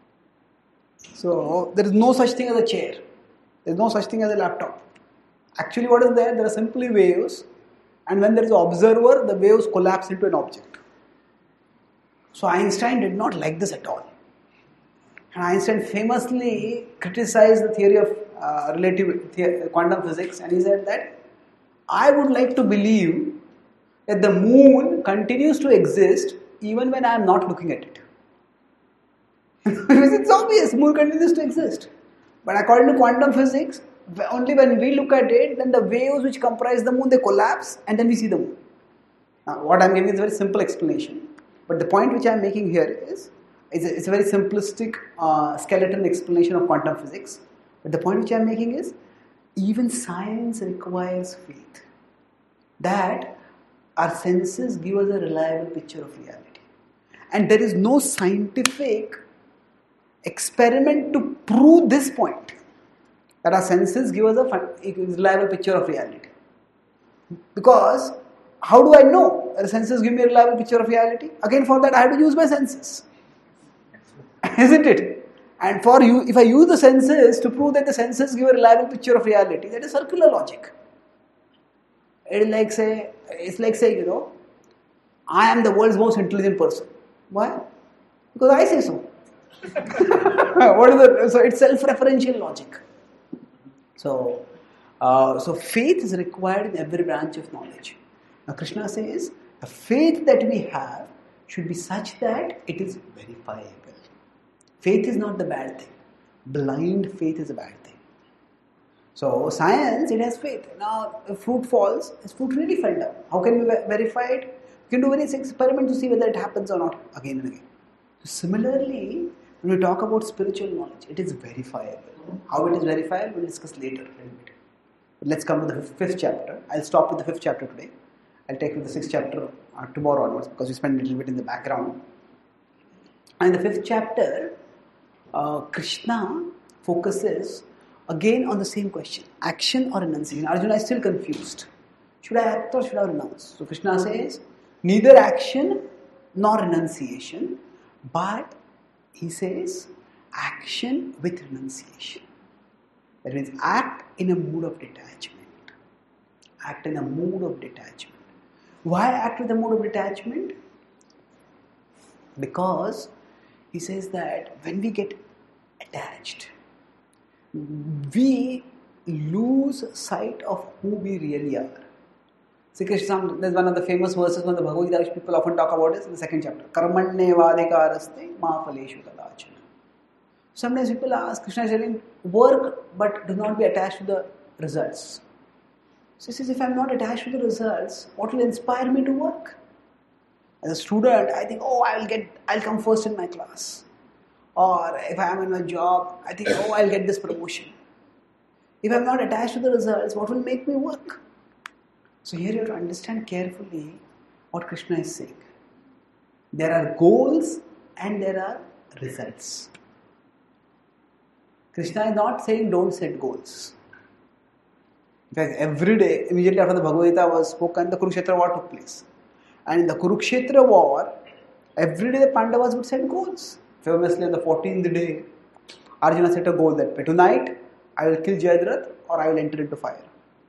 So there is no such thing as a chair. There is no such thing as a laptop. Actually, what is there? There are simply waves. And when there is an observer, the waves collapse into an object. So Einstein did not like this at all. And Einstein famously criticized the theory of uh, relative the- quantum physics, and he said that I would like to believe that the moon continues to exist even when I am not looking at it. Because it's obvious, moon continues to exist. But according to quantum physics, only when we look at it, then the waves which comprise the moon, they collapse and then we see the moon. Now, what I am giving is a very simple explanation. But the point which I am making here is, it's a, it's a very simplistic uh, skeleton explanation of quantum physics. But the point which I am making is, even science requires faith that our senses give us a reliable picture of reality. And there is no scientific experiment to prove this point, that our senses give us a reliable picture of reality. Because how do I know that the senses give me a reliable picture of reality? Again, for that I have to use my senses. Isn't it? And for you, if I use the senses to prove that the senses give a reliable picture of reality, that is circular logic. It is like say, it's like saying, you know, I am the world's most intelligent person. Why? Because I say so. What is it? So it's self-referential logic. So, uh, so faith is required in every branch of knowledge. Now Krishna says, the faith that we have should be such that it is verifiable. Faith is not the bad thing. Blind faith is a bad thing. So science, it has faith. Now, if fruit falls, is fruit really fell down? How can we verify it? We can do various experiments to see whether it happens or not again and again. So similarly, when we talk about spiritual knowledge, it is verifiable. How it is verifiable, we'll discuss later a little bit. But let's come to the fifth chapter. I'll stop with the fifth chapter today. I'll take with the sixth chapter uh, tomorrow onwards, because we spend a little bit in the background. And in the fifth chapter, uh, Krishna focuses again on the same question, action or renunciation. Arjuna is still confused. Should I act or should I renounce? So Krishna says, neither action nor renunciation, but he says, action with renunciation. That means act in a mood of detachment. Act in a mood of detachment. Why act with a mood of detachment? Because he says that when we get attached, we lose sight of who we really are. See, Krishna, there's one of the famous verses from the Bhagavad Gita which people often talk about is in the second chapter. Karmanne vadikaraste ma phaleshu tadachana. Sometimes people ask, Krishna is telling, work but do not be attached to the results. So he says, if I'm not attached to the results, what will inspire me to work? As a student, I think, oh, I'll get, I'll come first in my class. Or if I am in my job, I think, oh, I'll get this promotion. If I'm not attached to the results, what will make me work? So here you have to understand carefully what Krishna is saying. There are goals and there are results. Krishna is not saying don't set goals. In fact, every day, immediately after the Bhagavad Gita was spoken, the Kurukshetra war took place. And in the Kurukshetra war, every day the Pandavas would set goals. Famously on the fourteenth day, Arjuna set a goal that tonight I will kill Jayadratha or I will enter into fire.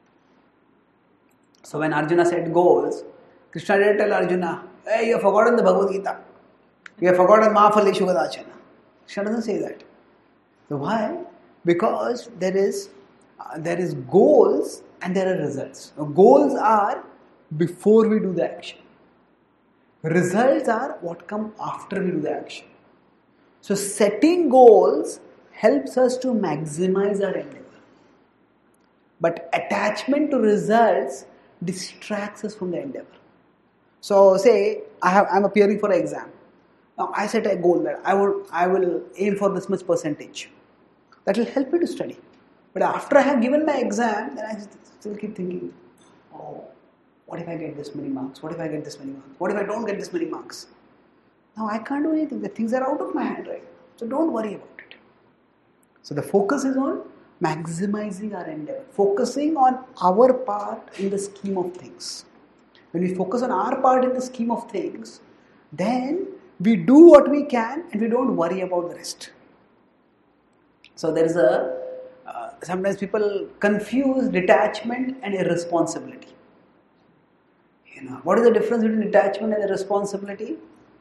So when Arjuna set goals, Krishna did tell Arjuna, hey, you have forgotten the Bhagavad Gita. You have forgotten Ma phaleshu kadachana. Krishna doesn't say that. So why? Because there is uh, there is goals and there are results. Now, goals are before we do the action. Results are what come after we do the action. So setting goals helps us to maximize our endeavor. But attachment to results distracts us from the endeavor. So say I have I'm appearing for an exam. Now I set a goal that I will I will aim for this much percentage. That will help me to study. But after I have given my exam, then I still keep thinking, oh, what if I get this many marks? What if I get this many marks? What if I don't get this many marks? Now I can't do anything. The things are out of my hand, right? So don't worry about it. So the focus is on maximizing our endeavor. Focusing on our part in the scheme of things. When we focus on our part in the scheme of things, then we do what we can and we don't worry about the rest. So there is a, uh, sometimes people confuse detachment and irresponsibility. You know, what is the difference between detachment and irresponsibility?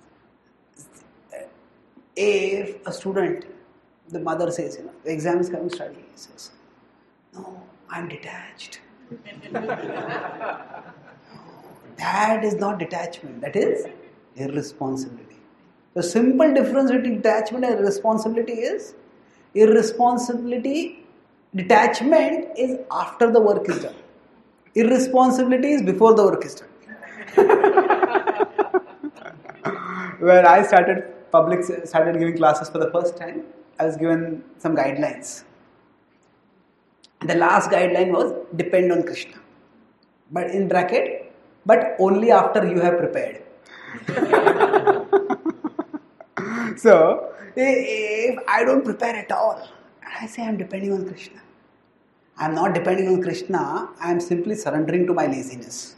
If a student, the mother says, you know, the exam is coming, study, he says, no, I'm detached. That is not detachment, that is irresponsibility. The simple difference between detachment and irresponsibility is, irresponsibility, detachment is after the work is done. Irresponsibility is before the work is done. When I started public, started giving classes for the first time, I was given some guidelines. The last guideline was depend on Krishna. But in bracket, but only after you have prepared. So, if I don't prepare at all, and I say I'm depending on Krishna, I'm not depending on Krishna, I'm simply surrendering to my laziness.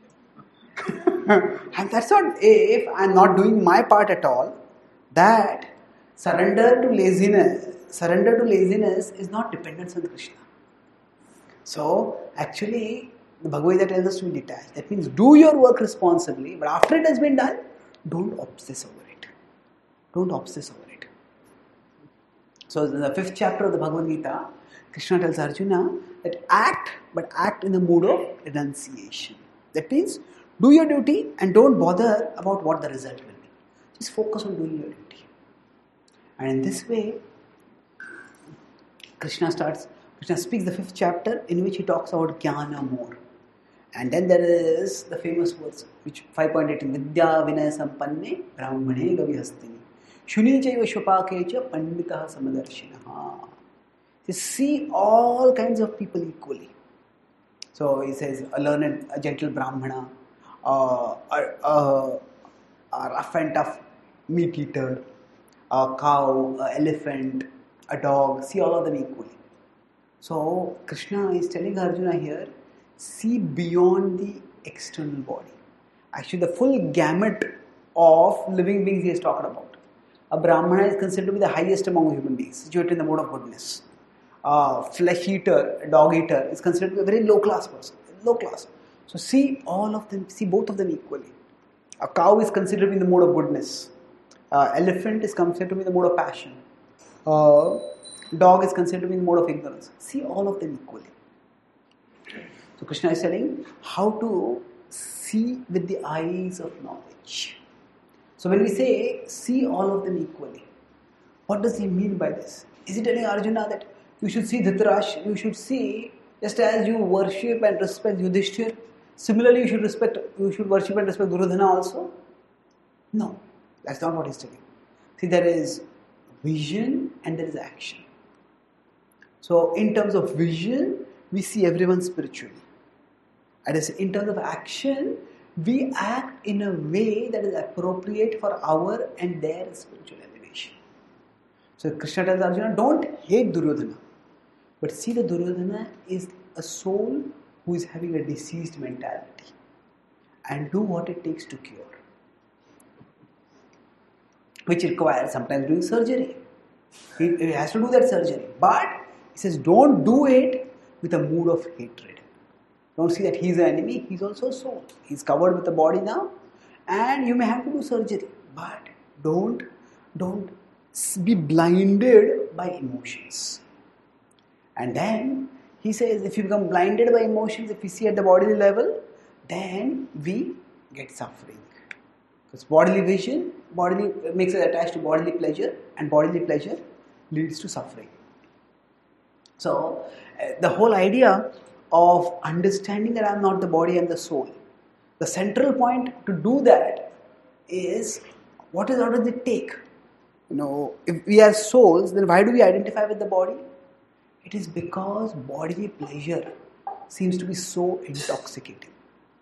And that's not, if I'm not doing my part at all, that surrender to laziness, surrender to laziness is not dependence on Krishna. So, actually, the Bhagavad Gita tells us to be detached. That means do your work responsibly, but after it has been done, don't obsess over it. Don't obsess over it. So, in the fifth chapter of the Bhagavad Gita, Krishna tells Arjuna that act, but act in the mood of renunciation. That means do your duty and don't bother about what the result will be. Just focus on doing your duty. And in this way, Krishna starts, Krishna speaks the fifth chapter in which he talks about Jnana more. And then there is the famous words, which five point eight, Vidya Vinaya Sampanne Brahmane Gavihastini Shuni Chaiva Shopakecha Panditaha Samadarshinaha. You see all kinds of people equally. So he says a learned, a gentle Brahmana, uh, a, a, a rough and tough meat eater, a cow, an elephant, a dog, see all of them equally. So Krishna is telling Arjuna here, see beyond the external body. Actually, the full gamut of living beings he is talking about. A Brahmana is considered to be the highest among human beings, situated in the mode of goodness. A flesh eater, a dog eater is considered to be a very low class person. Low class. So see all of them, see both of them equally. A cow is considered to be in the mode of goodness. Uh, elephant is considered to be in the mode of passion. Uh, dog is considered to be in the mode of ignorance. See all of them equally. So Krishna is telling how to see with the eyes of knowledge. So when we say see all of them equally, what does he mean by this? Is he telling Arjuna that you should see Dhritarashtra, you should see just as you worship and respect Yudhishthira, similarly you should respect, you should worship and respect Duryodhana also? No, that's not what he's telling. See, there is vision and there is action. So in terms of vision, we see everyone spiritually. And in terms of action, we act in a way that is appropriate for our and their spiritual elevation. So Krishna tells Arjuna, don't hate Duryodhana, but see that Duryodhana is a soul who is having a diseased mentality, and do what it takes to cure, which requires sometimes doing surgery. He, he has to do that surgery, but he says don't do it with a mood of hatred. Don't see that he is an enemy, he is also a soul. He is covered with the body now, and you may have to do surgery, but don't, don't be blinded by emotions. And then he says, if you become blinded by emotions, if we see at the bodily level, then we get suffering. Because bodily vision, bodily makes us attached to bodily pleasure, and bodily pleasure leads to suffering. So uh, the whole idea of understanding that I am not the body and the soul, the central point to do that is what is, what does it take? You know, if we are souls, then why do we identify with the body? It is because bodily pleasure seems to be so intoxicating.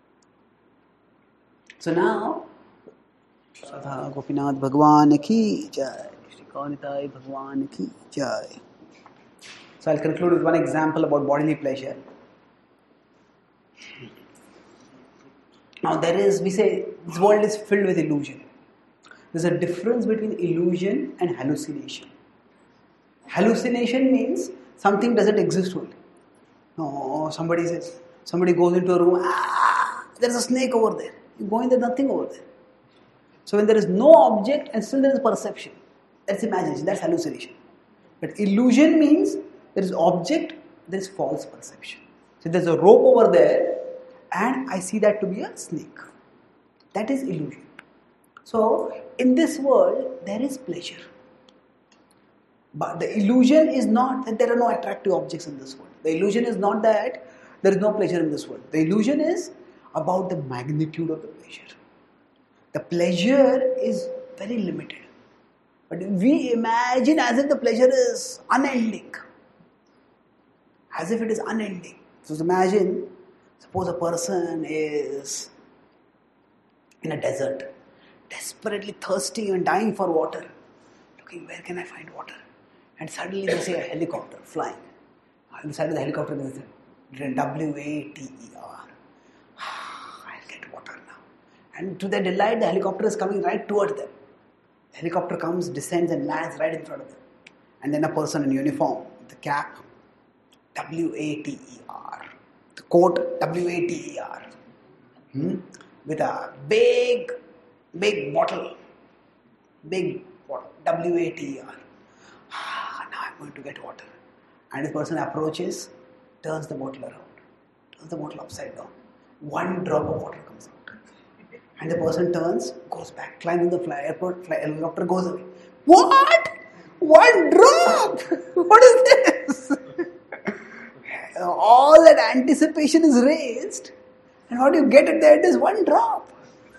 So now, Sadha Gopinath Bhagwan ki jai, Shri Kaunitai Bhagwan ki jai. So I'll conclude with one example about bodily pleasure. Now there is, we say, this world is filled with illusion. There's a difference between illusion and hallucination. Hallucination means something doesn't exist only. No, somebody says, somebody goes into a room, ah, there's a snake over there. You go in, there's nothing over there. So when there is no object and still there is perception, that's imagination, that's hallucination. But illusion means there is object, there is false perception. So there's a rope over there and I see that to be a snake. That is illusion. So in this world, there is pleasure. But the illusion is not that there are no attractive objects in this world. The illusion is not that there is no pleasure in this world. The illusion is about the magnitude of the pleasure. The pleasure is very limited. But we imagine as if the pleasure is unending. as if it is unending. So imagine, suppose a person is in a desert, desperately thirsty and dying for water, looking, where can I find water? And suddenly they see a helicopter flying. Inside the helicopter there is a W A T E R. I'll get water now. And to their delight, the helicopter is coming right towards them. The helicopter comes, descends and lands right in front of them. And then a person in uniform, with the cap, W A T E R. The coat, W A T E R. Hmm? With a big, big bottle. Big bottle, W A T E R. Ah, now I'm going to get water. And this person approaches, turns the bottle around, turns the bottle upside down. One drop of water comes out. And the person turns, goes back, climbs in the fly, airport, fly, helicopter goes away. What? One drop! What is this? All that anticipation is raised, and what you get at the end is one drop.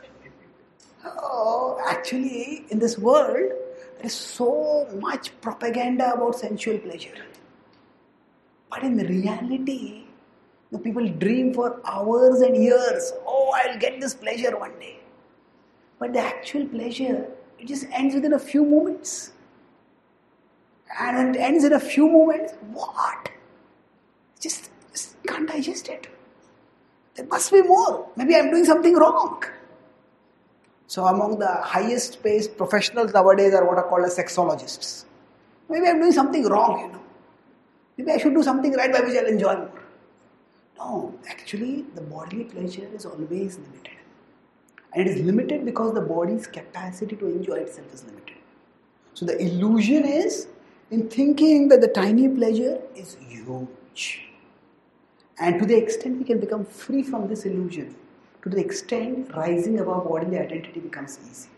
Oh, actually, in this world, there is so much propaganda about sensual pleasure. But in reality, the people dream for hours and years. Oh, I'll get this pleasure one day. But the actual pleasure, it just ends within a few moments. And when it ends in a few moments, what? Just, just can't digest it. There must be more. Maybe I'm doing something wrong. So among the highest paid professionals nowadays are what are called as sexologists. Maybe I'm doing something wrong, you know. Maybe I should do something right by which I'll enjoy more. No, actually the bodily pleasure is always limited. And it is limited because the body's capacity to enjoy itself is limited. So the illusion is in thinking that the tiny pleasure is huge. And to the extent we can become free from this illusion, to the extent rising above bodily identity becomes easy.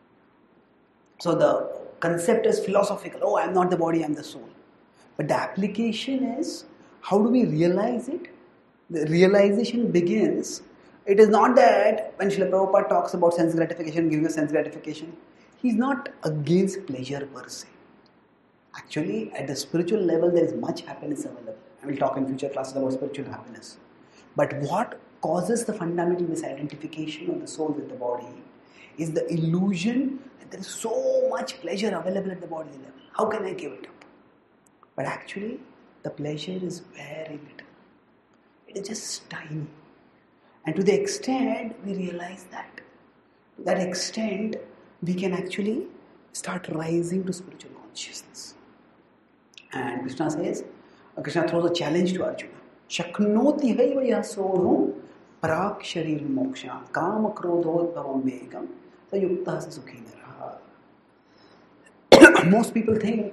So the concept is philosophical. Oh, I'm not the body, I'm the soul. But the application is, how do we realize it? The realization begins, it is not that when Srila Prabhupada talks about sense gratification, giving us sense gratification, he's not against pleasure per se. Actually, at the spiritual level, there is much happiness available. I will talk in future classes about spiritual happiness. But what causes the fundamental misidentification of the soul with the body is the illusion that there is so much pleasure available at the body level. How can I give it up? But actually, the pleasure is very little. It is just tiny. And to the extent we realize that, to that extent, we can actually start rising to spiritual consciousness. And Krishna says, Krishna throws a challenge to Arjuna. Shaknoti haiva yasodhum prak sharir moksha kama krodhodbhavam megam sayukta sukhina raha. Most people think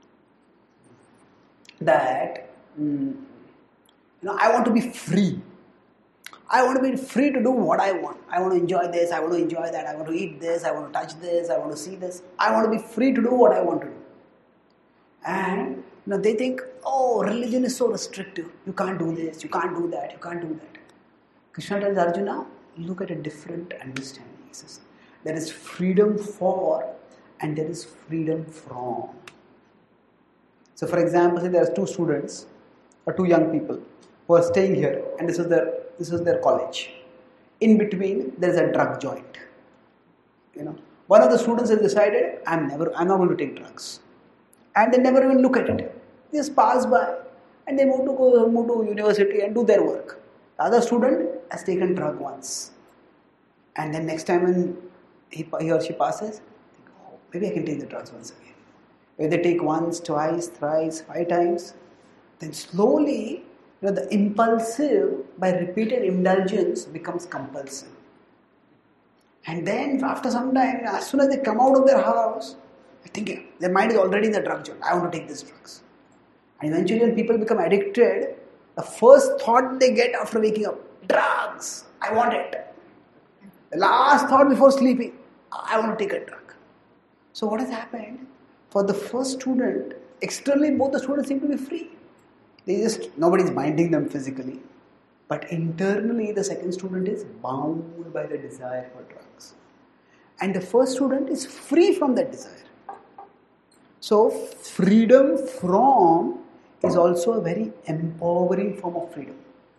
that mm, you know, I want to be free. I want to be free to do what I want. I want to enjoy this, I want to enjoy that, I want to eat this, I want to touch this, I want to see this. I want to be free to do what I want to do. And you know, they think, oh, religion is so restrictive. You can't do this, you can't do that, you can't do that. Krishna tells Arjuna, look at a different understanding. He says, there is freedom for and there is freedom from. So for example, say there are two students or two young people who are staying here and this is their this is their college. In between there is a drug joint. You know, one of the students has decided, I'm never I'm not going to take drugs. And they never even look at it. They just pass by and they move to go move to university and do their work. The other student has taken drug once. And then next time when he, he or she passes, think, oh, maybe I can take the drugs once again. If they take once, twice, thrice, five times, then slowly, you know, the impulsive by repeated indulgence becomes compulsive. And then after some time, as soon as they come out of their house, they're thinking, their mind is already in the drug joint. I want to take these drugs. And eventually when people become addicted, the first thought they get after waking up, drugs, I want it. The last thought before sleeping, I want to take a drug. So what has happened? For the first student, externally both the students seem to be free. They just, nobody's binding them physically. But internally the second student is bound by the desire for drugs. And the first student is free from that desire. So freedom from is also a very empowering form of freedom.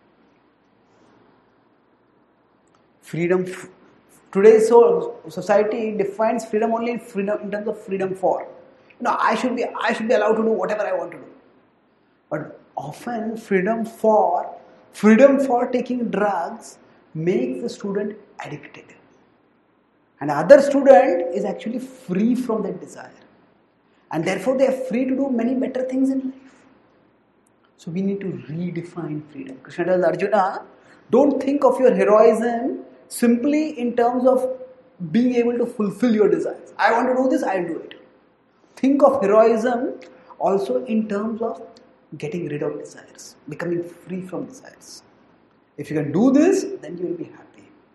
Freedom, today's society defines freedom only in freedom in terms of freedom for. You know, I should be I should be allowed to do whatever I want to do. But often freedom for freedom for taking drugs makes the student addicted. And the other student is actually free from that desire. And therefore they are free to do many better things in life. So we need to redefine freedom. Krishna tells Arjuna, don't think of your heroism simply in terms of being able to fulfill your desires. I want to do this, I'll do it. Think of heroism also in terms of getting rid of desires, becoming free from desires. If you can do this, then you will be happy.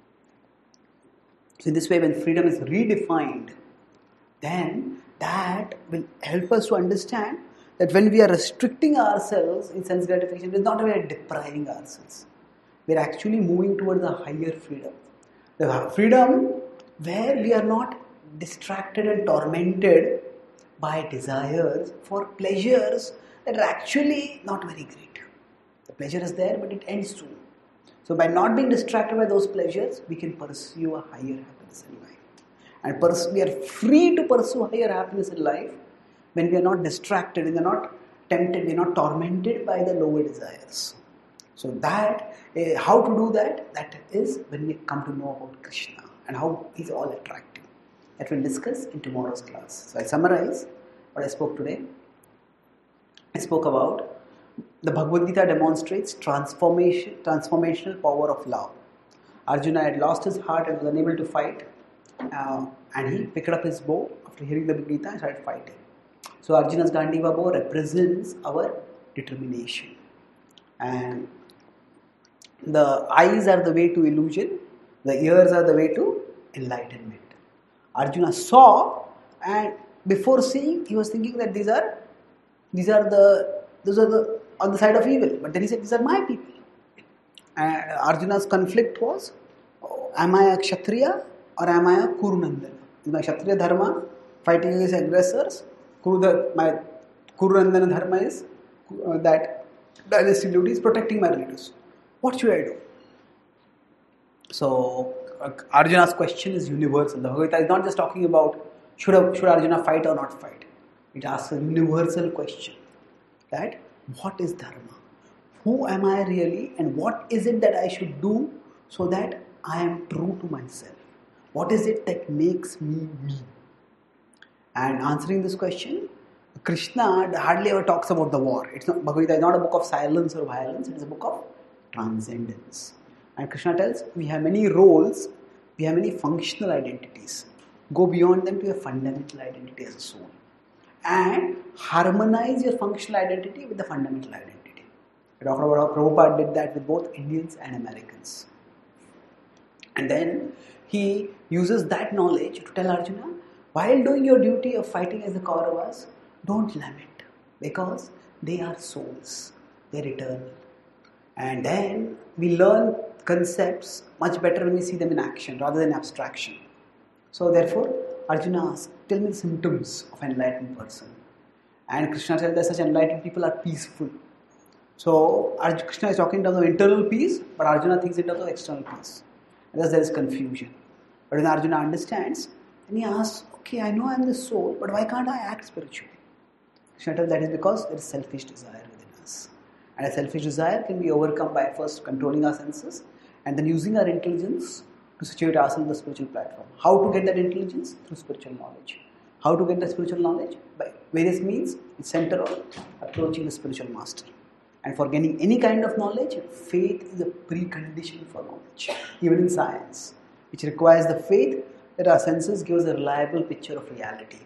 So in this way, when freedom is redefined, then that will help us to understand that when we are restricting ourselves in sense gratification, it's not that we are depriving ourselves. We are actually moving towards a higher freedom. The freedom where we are not distracted and tormented by desires for pleasures that are actually not very great. The pleasure is there, but it ends soon. So by not being distracted by those pleasures, we can pursue a higher happiness in life. And pers- we are free to pursue higher happiness in life when we are not distracted, when we are not tempted, we are not tormented by the lower desires. So that, uh, how to do that? That is when we come to know about Krishna and how he's all attractive. That we'll discuss in tomorrow's class. So I'll summarize what I spoke today. I spoke about the Bhagavad Gita demonstrates transformation, transformational power of love. Arjuna had lost his heart and was unable to fight, uh, and he picked up his bow after hearing the Gita and started fighting. So Arjuna's Gandiva bow represents our determination, and the eyes are the way to illusion, the ears are the way to enlightenment. Arjuna saw, and before seeing, he was thinking that these are these are the those are the on the side of evil. But then he said, these are my people. And Arjuna's conflict was, oh, am I a Kshatriya or am I a Kurunandana? Is my Kshatriya dharma fighting against aggressors? Kuru, my Kurunandana dharma is uh, that dynasty duty is protecting my relatives. What should I do? So uh, Arjuna's question is universal. The Bhagavad Gita is not just talking about should, a, should Arjuna fight or not fight. It asks a universal question. That what is dharma? Who am I really, and what is it that I should do so that I am true to myself? What is it that makes me me? And answering this question, Krishna hardly ever talks about the war. It's not, Bhagavad Gita is not a book of silence or violence, it is a book of transcendence. And Krishna tells, we have many roles, we have many functional identities. Go beyond them to a fundamental identity as a soul. And harmonize your functional identity with the fundamental identity. Doctor Prabhupada did that with both Indians and Americans. And then he uses that knowledge to tell Arjuna, while doing your duty of fighting as the Kauravas, don't lament, because they are souls, they are eternal. And then we learn concepts much better when we see them in action rather than abstraction. So therefore, Arjuna asks, tell me the symptoms of an enlightened person. And Krishna tells that such enlightened people are peaceful. So Krishna is talking in terms of internal peace, but Arjuna thinks in terms of external peace. And thus there is confusion. But when Arjuna understands, then he asks, okay, I know I am the soul, but why can't I act spiritually? Krishna tells that is because there is selfish desire within us. And a selfish desire can be overcome by first controlling our senses and then using our intelligence to situate ourselves on the spiritual platform. How to get that intelligence? Through spiritual knowledge. How to get the spiritual knowledge? By various means. It's centered on approaching the spiritual master. And for gaining any kind of knowledge, faith is a precondition for knowledge, even in science, which requires the faith that our senses give us a reliable picture of reality.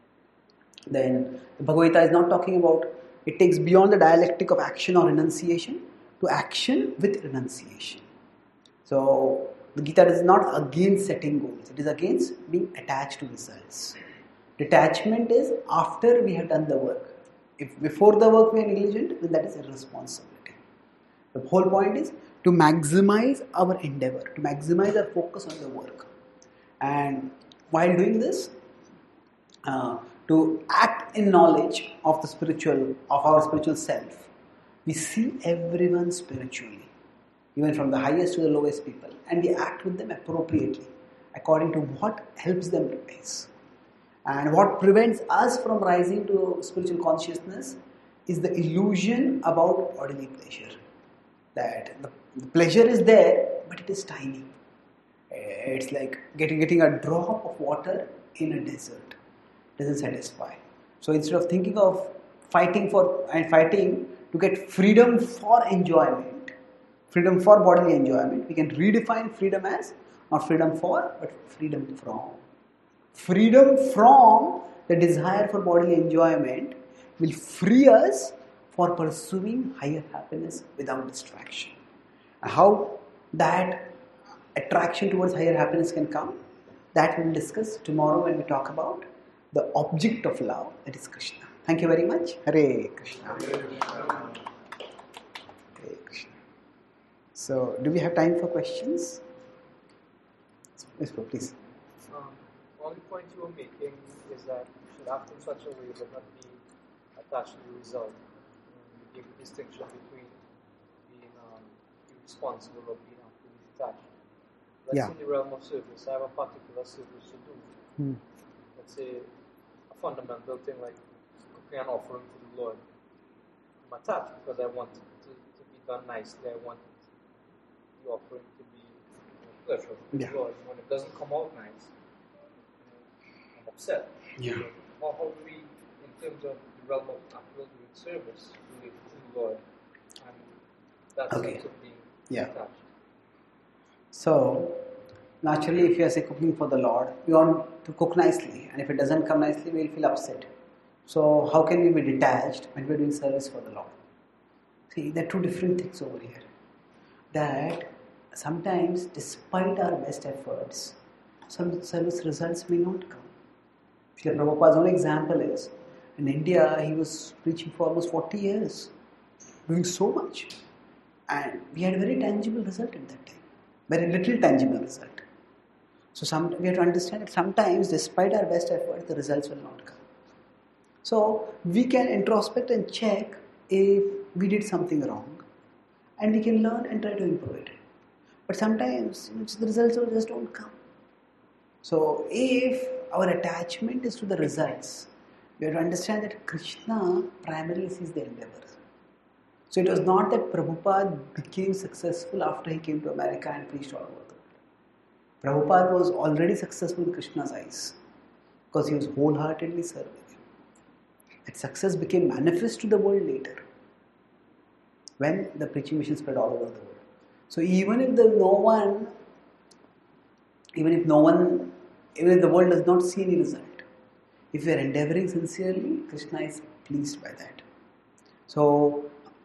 Then the Bhagavad Gita is not talking about, it takes beyond the dialectic of action or renunciation to action with renunciation. So the Gita is not against setting goals, it is against being attached to results. Detachment is after we have done the work. If before the work we are negligent, then that is irresponsibility. The whole point is to maximize our endeavor, to maximize our focus on the work. And while doing this, uh, to act in knowledge of the spiritual, of our spiritual self, we see everyone spiritually, even from the highest to the lowest people, and we act with them appropriately, according to what helps them to rise. And what prevents us from rising to spiritual consciousness is the illusion about bodily pleasure. That the, the pleasure is there, but it is tiny. It's like getting, getting a drop of water in a desert. It doesn't satisfy. So instead of thinking of fighting for and fighting to get freedom for enjoyment, freedom for bodily enjoyment, we can redefine freedom as not freedom for, but freedom from. Freedom from the desire for bodily enjoyment will free us for pursuing higher happiness without distraction. And how that attraction towards higher happiness can come, that we will discuss tomorrow when we talk about the object of love, that is Krishna. Thank you very much. Hare Krishna. Hare Krishna. So, do we have time for questions? Yes, please. Um, one point you were making is that you should act in such a way that not be attached to the result. You give a distinction between being um, irresponsible or being absolutely detached. Let's Yeah. say in the realm of service, I have a particular service to do. Hmm. Let's say a fundamental thing like cooking an offering to the Lord. I'm attached because I want it to, to be done nicely. I want it, the offering to be you know, pleasurable to Yeah. the Lord. When it doesn't come out nice, you know, I'm upset. Yeah. So how, how do we, in terms of the realm of actual doing service, relate to the Lord and that Okay. sense of being Yeah. attached? So, naturally, if you are say cooking for the Lord, we want to cook nicely, and if it doesn't come nicely, we will feel upset. So, how can we be detached when we are doing service for the Lord? See, there are two different things over here. That sometimes, despite our best efforts, some service results may not come. Srila Prabhupada's own example is, in India, he was preaching for almost forty years, doing so much, and we had a very tangible result at that time. Very little tangible result. So some, we have to understand that sometimes, despite our best effort, the results will not come. So we can introspect and check if we did something wrong, and we can learn and try to improve it. But sometimes you know, the results just don't come. So if our attachment is to the results, we have to understand that Krishna primarily sees the endeavor. So it was not that Prabhupada became successful after he came to America and preached all over the world. Prabhupada was already successful in Krishna's eyes because he was wholeheartedly serving him. That success became manifest to the world later when the preaching mission spread all over the world. So even if the no one, even if no one, even if the world does not see any result, if we are endeavoring sincerely, Krishna is pleased by that. So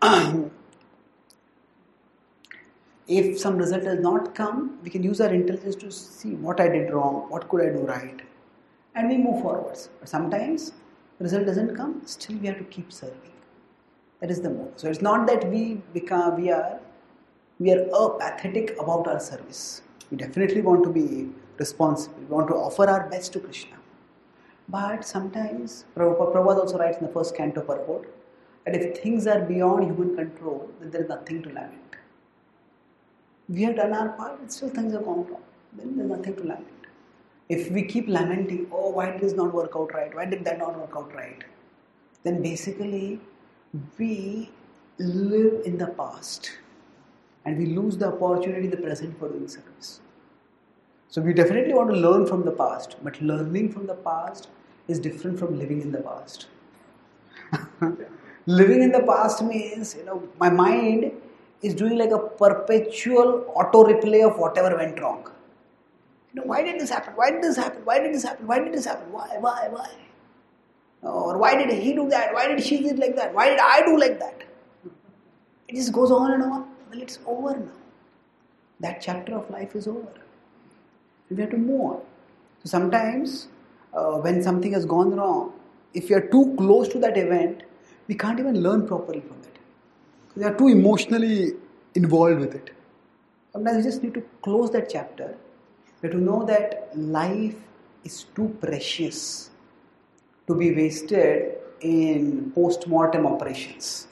if some result does not come, we can use our intelligence to see what I did wrong, what could I do right, and we move forwards. But sometimes the result doesn't come, still we have to keep serving. That is the move. So it's not that we become, we are, we are apathetic about our service. We definitely want to be responsible. We want to offer our best to Krishna. But sometimes, Prabhupada, Prabhupada also writes in the first canto purport, that if things are beyond human control, then there is nothing to lament. We have done our part, but still things have gone wrong. Then there is nothing to lament. If we keep lamenting, oh, why did this not work out right? Why did that not work out right? Then basically, we live in the past and we lose the opportunity in the present for doing service. So we definitely want to learn from the past, but learning from the past is different from living in the past. Living in the past means, you know, my mind is doing like a perpetual auto replay of whatever went wrong. You know, why did this happen? Why did this happen? Why did this happen? Why did this happen? Why? Why? Why? Or why did he do that? Why did she do it like that? Why did I do like that? It just goes on and on. Well, it's over now. That chapter of life is over. We have to move on. So sometimes, uh, when something has gone wrong, if we are too close to that event, we can't even learn properly from it. We are too emotionally involved with it. Sometimes we just need to close that chapter. We have to know that life is too precious to be wasted in post-mortem operations.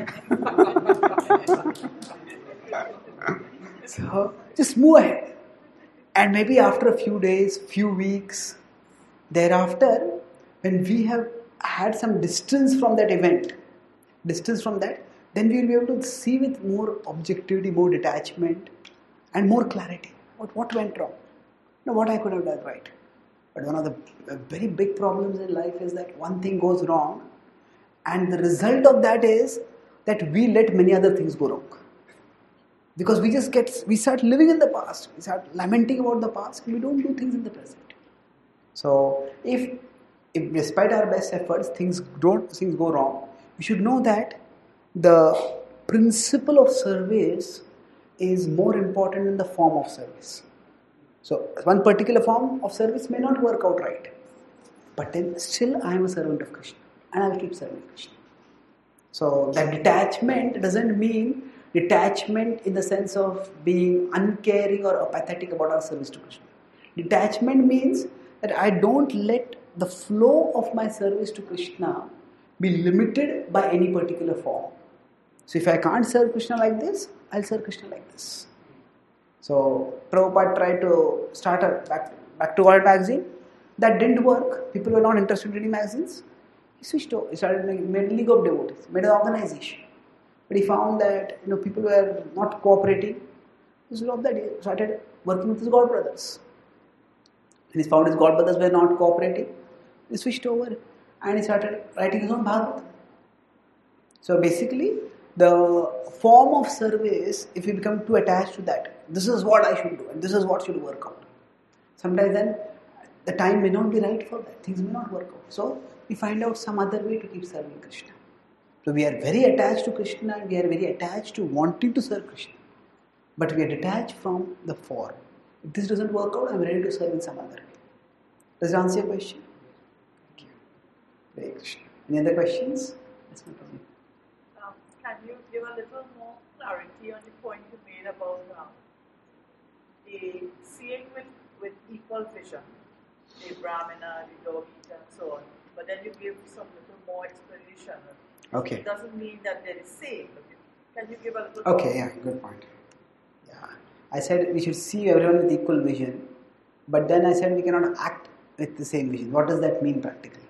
So just move ahead. And maybe after a few days, few weeks, thereafter, when we have had some distance from that event, distance from that, then we will be able to see with more objectivity, more detachment, and more clarity. What, what went wrong? No, what I could have done right. But one of the very big problems in life is that one thing goes wrong, and the result of that is that we let many other things go wrong. Because we just get, we start living in the past, we start lamenting about the past, and we don't do things in the present. So, if, if despite our best efforts, things don't, things go wrong, we should know that the principle of service is more important than the form of service. So, one particular form of service may not work out right, but then still I am a servant of Krishna, and I will keep serving Krishna. So, that detachment doesn't mean detachment in the sense of being uncaring or apathetic about our service to Krishna. Detachment means that I don't let the flow of my service to Krishna be limited by any particular form. So if I can't serve Krishna like this, I'll serve Krishna like this. So Prabhupada tried to start a back, back to World magazine. That didn't work. People were not interested in reading magazines. He switched over. He started making, made a league of devotees, made an organization. But he found that you know people were not cooperating. Instead of that, he started working with his god brothers. And he found his god brothers were not cooperating. He switched over and he started writing his own Bhagavatam. So basically, the form of service, if you become too attached to that, this is what I should do and this is what should work out. Sometimes then the time may not be right for that. Things may not work out. So we find out some other way to keep serving Krishna. So we are very attached to Krishna and we are very attached to wanting to serve Krishna. But we are detached from the form. If this doesn't work out, I am ready to serve in some other way. Does it answer your question? Thank you. Hare Krishna. Any other questions? That's my problem. Um, can you give a little more clarity on the point you made about um, the seeing with, with equal vision, the Brahmana, the dog eater, and so on, but then you give some little more explanation. Okay. It doesn't mean that they're the same. Can you give a little Okay, more? yeah, good point. Yeah. I said we should see everyone with equal vision, but then I said we cannot act with the same vision. What does that mean practically?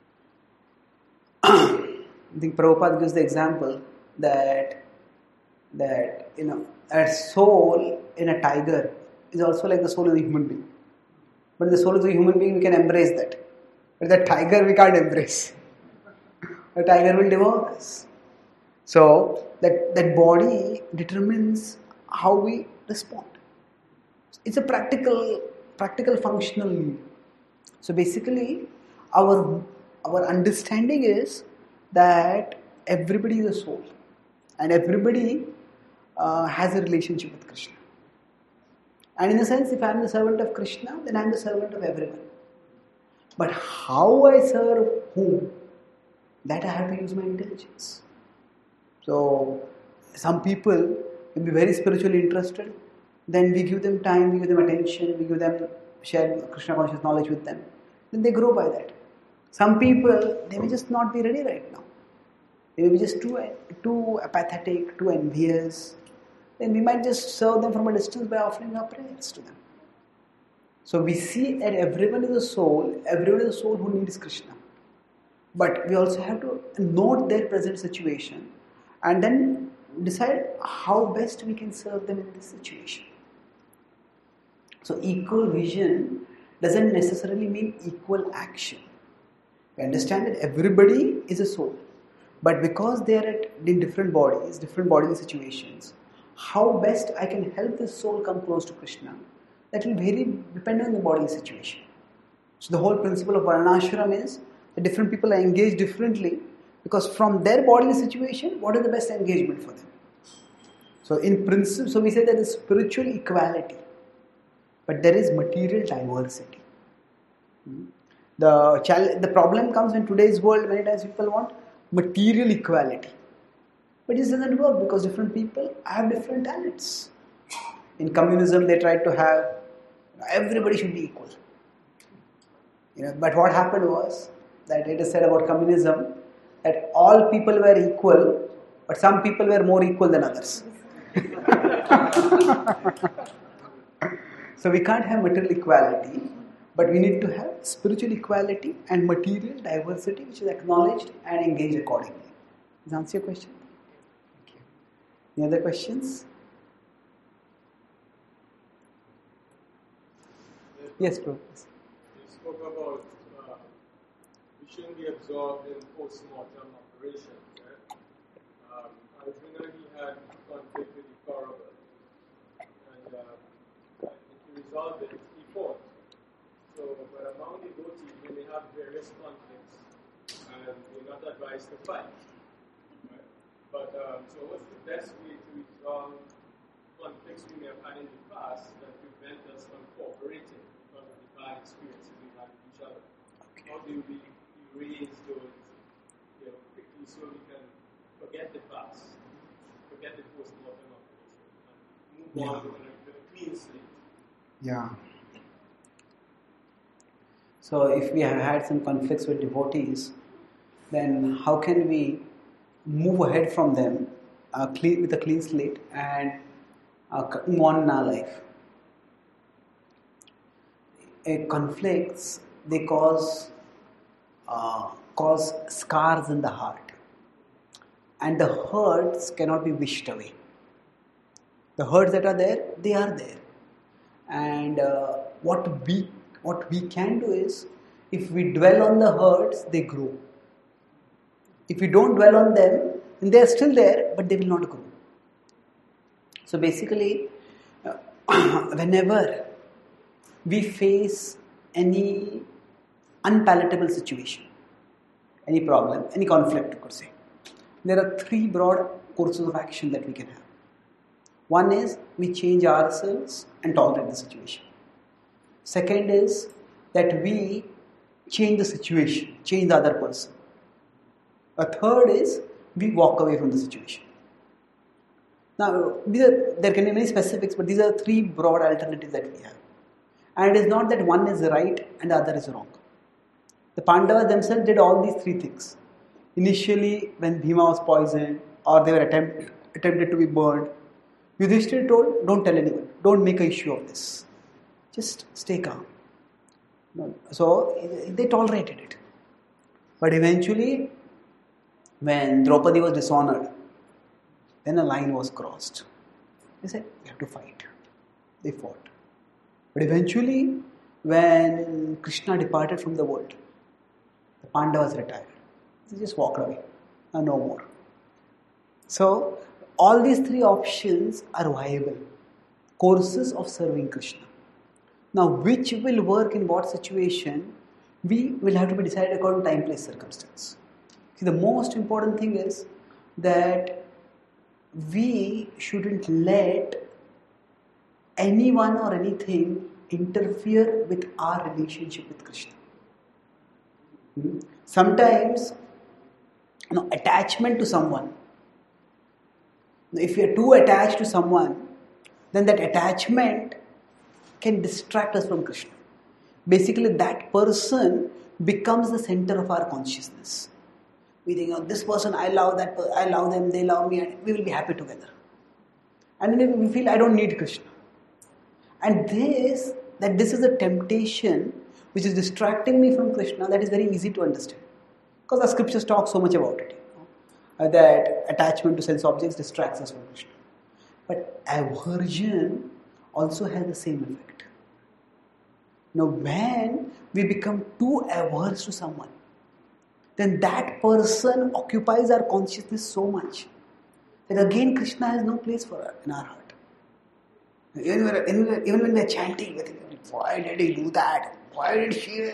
I think Prabhupada gives the example that that you know a soul in a tiger is also like the soul of a human being. But the soul of a human being, we can embrace that. But the tiger we can't embrace. The tiger will devour us. So that, that body determines how we respond. It's a practical, practical functional need. So basically, our our understanding is that everybody is a soul, and everybody uh, has a relationship with Krishna. And in a sense, if I am the servant of Krishna, then I am the servant of everyone. But how I serve whom? That I have to use my intelligence. So, some people will be very spiritually interested. Then we give them time, we give them attention, we give them, share Krishna conscious knowledge with them. Then they grow by that. Some people, they may just not be ready right now. They may be just too, too apathetic, too envious. Then we might just serve them from a distance by offering our prayers to them. So we see that everyone is a soul, everyone is a soul who needs Krishna. But we also have to note their present situation and then decide how best we can serve them in this situation. So equal vision doesn't necessarily mean equal action. We understand that everybody is a soul. But because they are at, in different bodies, different bodily situations, how best I can help this soul come close to Krishna, that will vary depending on the bodily situation. So the whole principle of Varnashram is that different people are engaged differently because from their bodily situation, what is the best engagement for them? So in principle, so we say there is spiritual equality, but there is material diversity. The challenge, the problem comes in today's world. Many times people want material equality, but this doesn't work because different people have different talents. In communism, they tried to have everybody should be equal. You know, but what happened was that it is said about communism that all people were equal, but some people were more equal than others. So we can't have material equality, but we need to have spiritual equality and material diversity which is acknowledged and engaged accordingly. Does that answer your question? Thank you. Any other questions? Yes, bro. You spoke about uh, we shouldn't be absorbed in post-mortem operations. Right? Um, Arjuna, he had conflict with the Kauravas, and uh, I think he resolved it. He fought. So, but among the devotees, when they have various conflicts, and they're not advised to fight. Right? But um, so, what's the best way to resolve conflicts we may have had in the past that prevent us from cooperating because of the bad experiences we had with each other? How do we erase those, you know, quickly so we can forget the past, forget the post-mortem operation, and move Yeah. on with a, with a clean slate? Yeah. So if we have had some conflicts with devotees, then how can we move ahead from them uh, clean, with a clean slate and uh, move on in our life? Uh, conflicts, they cause uh, cause scars in the heart, and the hurts cannot be wished away. The hurts that are there, they are there, and uh, what we what we can do is, if we dwell on the hurts, they grow. If we don't dwell on them, then they are still there, but they will not grow. So basically, uh, whenever we face any unpalatable situation, any problem, any conflict, you could say, there are three broad courses of action that we can have. One is we change ourselves and tolerate the situation. Second is that we change the situation, change the other person. A third is we walk away from the situation. Now, these are, there can be many specifics, but these are three broad alternatives that we have. And it is not that one is right and the other is wrong. The Pandavas themselves did all these three things. Initially, when Bhima was poisoned or they were attempt, attempted to be burned, Yudhishthira told, don't tell anyone, don't make an issue of this. Just stay calm. So they tolerated it. But eventually, when Draupadi was dishonored, then a line was crossed. They said, we have to fight. They fought. But eventually, when Krishna departed from the world, the Pandavas retired. They just walked away. No more. So, all these three options are viable. Courses of serving Krishna. Now, which will work in what situation, we will have to be decided according to time, place, circumstance. See, the most important thing is that we shouldn't let anyone or anything interfere with our relationship with Krishna. Hmm? Sometimes, you know, attachment to someone, if we are too attached to someone, then that attachment can distract us from Krishna. Basically, that person becomes the center of our consciousness. We think, oh, this person, I love that, I love them, they love me, and we will be happy together. And then we feel, I don't need Krishna. And this, that this is a temptation which is distracting me from Krishna, that is very easy to understand. Because the scriptures talk so much about it. You know, uh, that attachment to sense objects distracts us from Krishna. But aversion also has the same effect. Now, when we become too averse to someone, then that person occupies our consciousness so much that again Krishna has no place for us in our heart. Even when, even when we are chanting, we think, why did he do that? Why did she?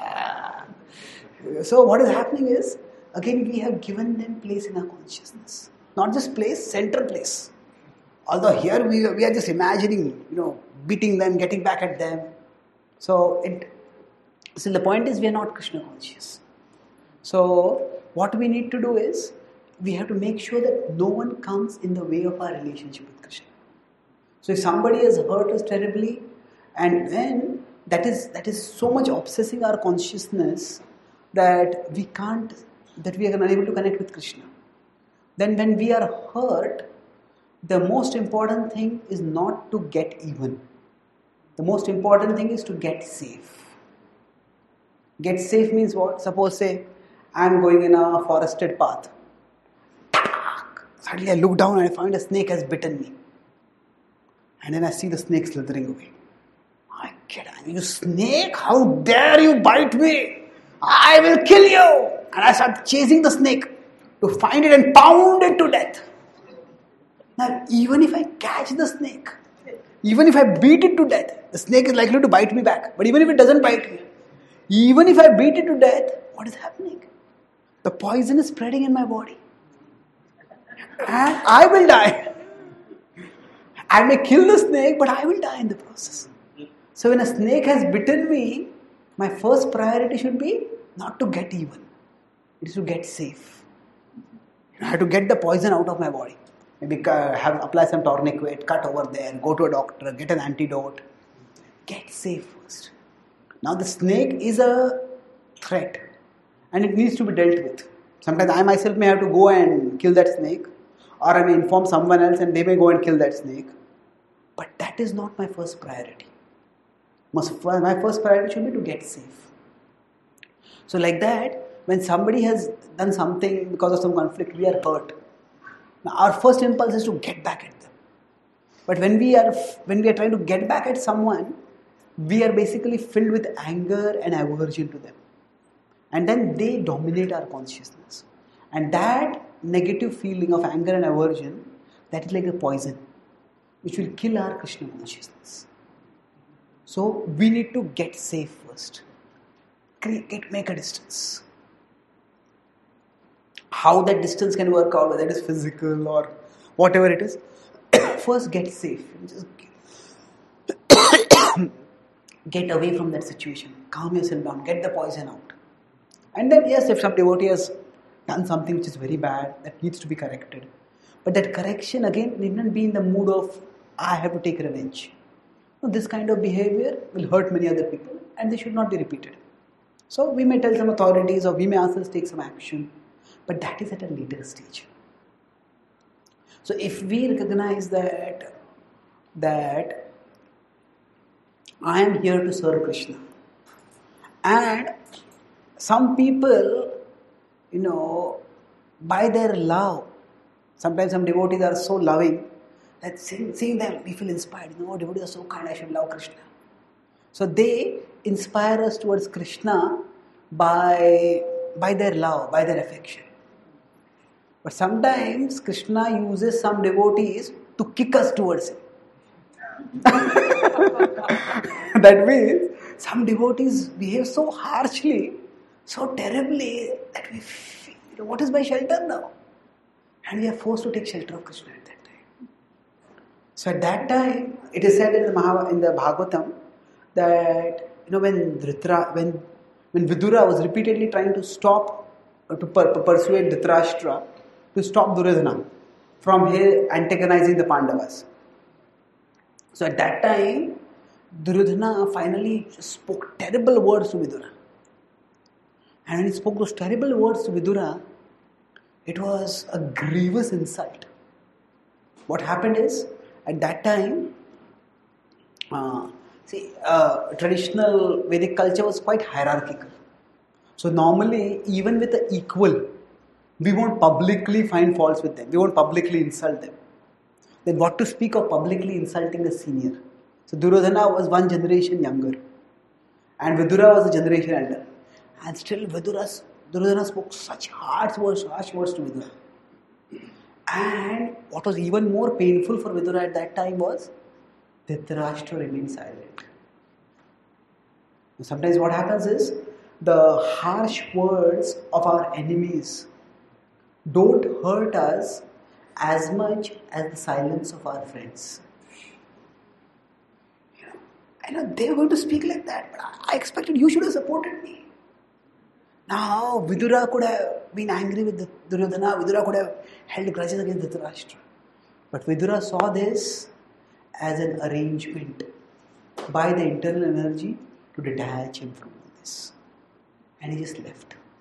So what is happening is, again we have given them place in our consciousness. Not just place, central place. Although here we, we are just imagining, you know, beating them, getting back at them. So it, so the point is we are not Krishna conscious. So what we need to do is, we have to make sure that no one comes in the way of our relationship with Krishna. So if somebody has hurt us terribly, and then that is that is so much obsessing our consciousness, that we can't, that we are unable to connect with Krishna. Then when we are hurt, the most important thing is not to get even. The most important thing is to get safe. Get safe means what? Suppose say, I am going in a forested path. Suddenly I look down and I find a snake has bitten me. And then I see the snake slithering away. I get angry. You snake, how dare you bite me? I will kill you. And I start chasing the snake to find it and pound it to death. Now, even if I catch the snake, even if I beat it to death, the snake is likely to bite me back. But even if it doesn't bite me, even if I beat it to death, what is happening? The poison is spreading in my body. And I will die. I may kill the snake, but I will die in the process. So when a snake has bitten me, my first priority should be not to get even. It is to get safe. I have to get the poison out of my body. Maybe have apply some tourniquet, cut over there, go to a doctor, get an antidote. Get safe first. Now the snake is a threat and it needs to be dealt with. Sometimes I myself may have to go and kill that snake, or I may inform someone else and they may go and kill that snake. But that is not my first priority. My first priority should be to get safe. So like that, when somebody has done something because of some conflict, we are hurt. Now our first impulse is to get back at them. But when we are when we are trying to get back at someone, we are basically filled with anger and aversion to them. And then they dominate our consciousness. And that negative feeling of anger and aversion, that is like a poison, which will kill our Krishna consciousness. So we need to get safe first. Get, make a distance. How that distance can work out, whether it is physical or whatever it is, first get safe. Just get away from that situation. Calm yourself down. Get the poison out. And then yes, if some devotee has done something which is very bad, that needs to be corrected. But that correction again need not be in the mood of, I have to take revenge. No, this kind of behavior will hurt many other people and they should not be repeated. So we may tell some authorities or we may ourselves take some action. But that is at a later stage. So if we recognize that, that I am here to serve Krishna. And some people, you know, by their love, sometimes some devotees are so loving that seeing, seeing them, we feel inspired. You know, devotees are so kind, I should love Krishna. So they inspire us towards Krishna by, by their love, by their affection. But sometimes Krishna uses some devotees to kick us towards him. That means some devotees behave so harshly, so terribly, that we feel, you know, what is my shelter now? And we are forced to take shelter of Krishna at that time. So at that time, it is said in the, Maha, in the Bhagavatam that, you know, when Dhritra, when when Vidura was repeatedly trying to stop, uh, to per, persuade Dhritarashtra to stop Duryodhana from here antagonizing the Pandavas. So at that time, Duryodhana finally spoke terrible words to Vidura. And when he spoke those terrible words to Vidura, it was a grievous insult. What happened is, at that time, uh, see, uh, traditional Vedic culture was quite hierarchical. So normally, even with the equal, we won't publicly find faults with them. We won't publicly insult them. Then what to speak of publicly insulting a senior? So Duryodhana was one generation younger. And Vidura was a generation elder. And still Vidura, Duryodhana spoke such harsh words, harsh words to Vidura. And what was even more painful for Vidura at that time was Dhritarashtra remained silent. Sometimes what happens is, the harsh words of our enemies don't hurt us as much as the silence of our friends. You know, I know they were going to speak like that, but I expected you should have supported me. Now, Vidura could have been angry with Duryodhana, Vidura could have held grudges against Dhritarashtra. But Vidura saw this as an arrangement by the internal energy to detach him from all this. And he just left.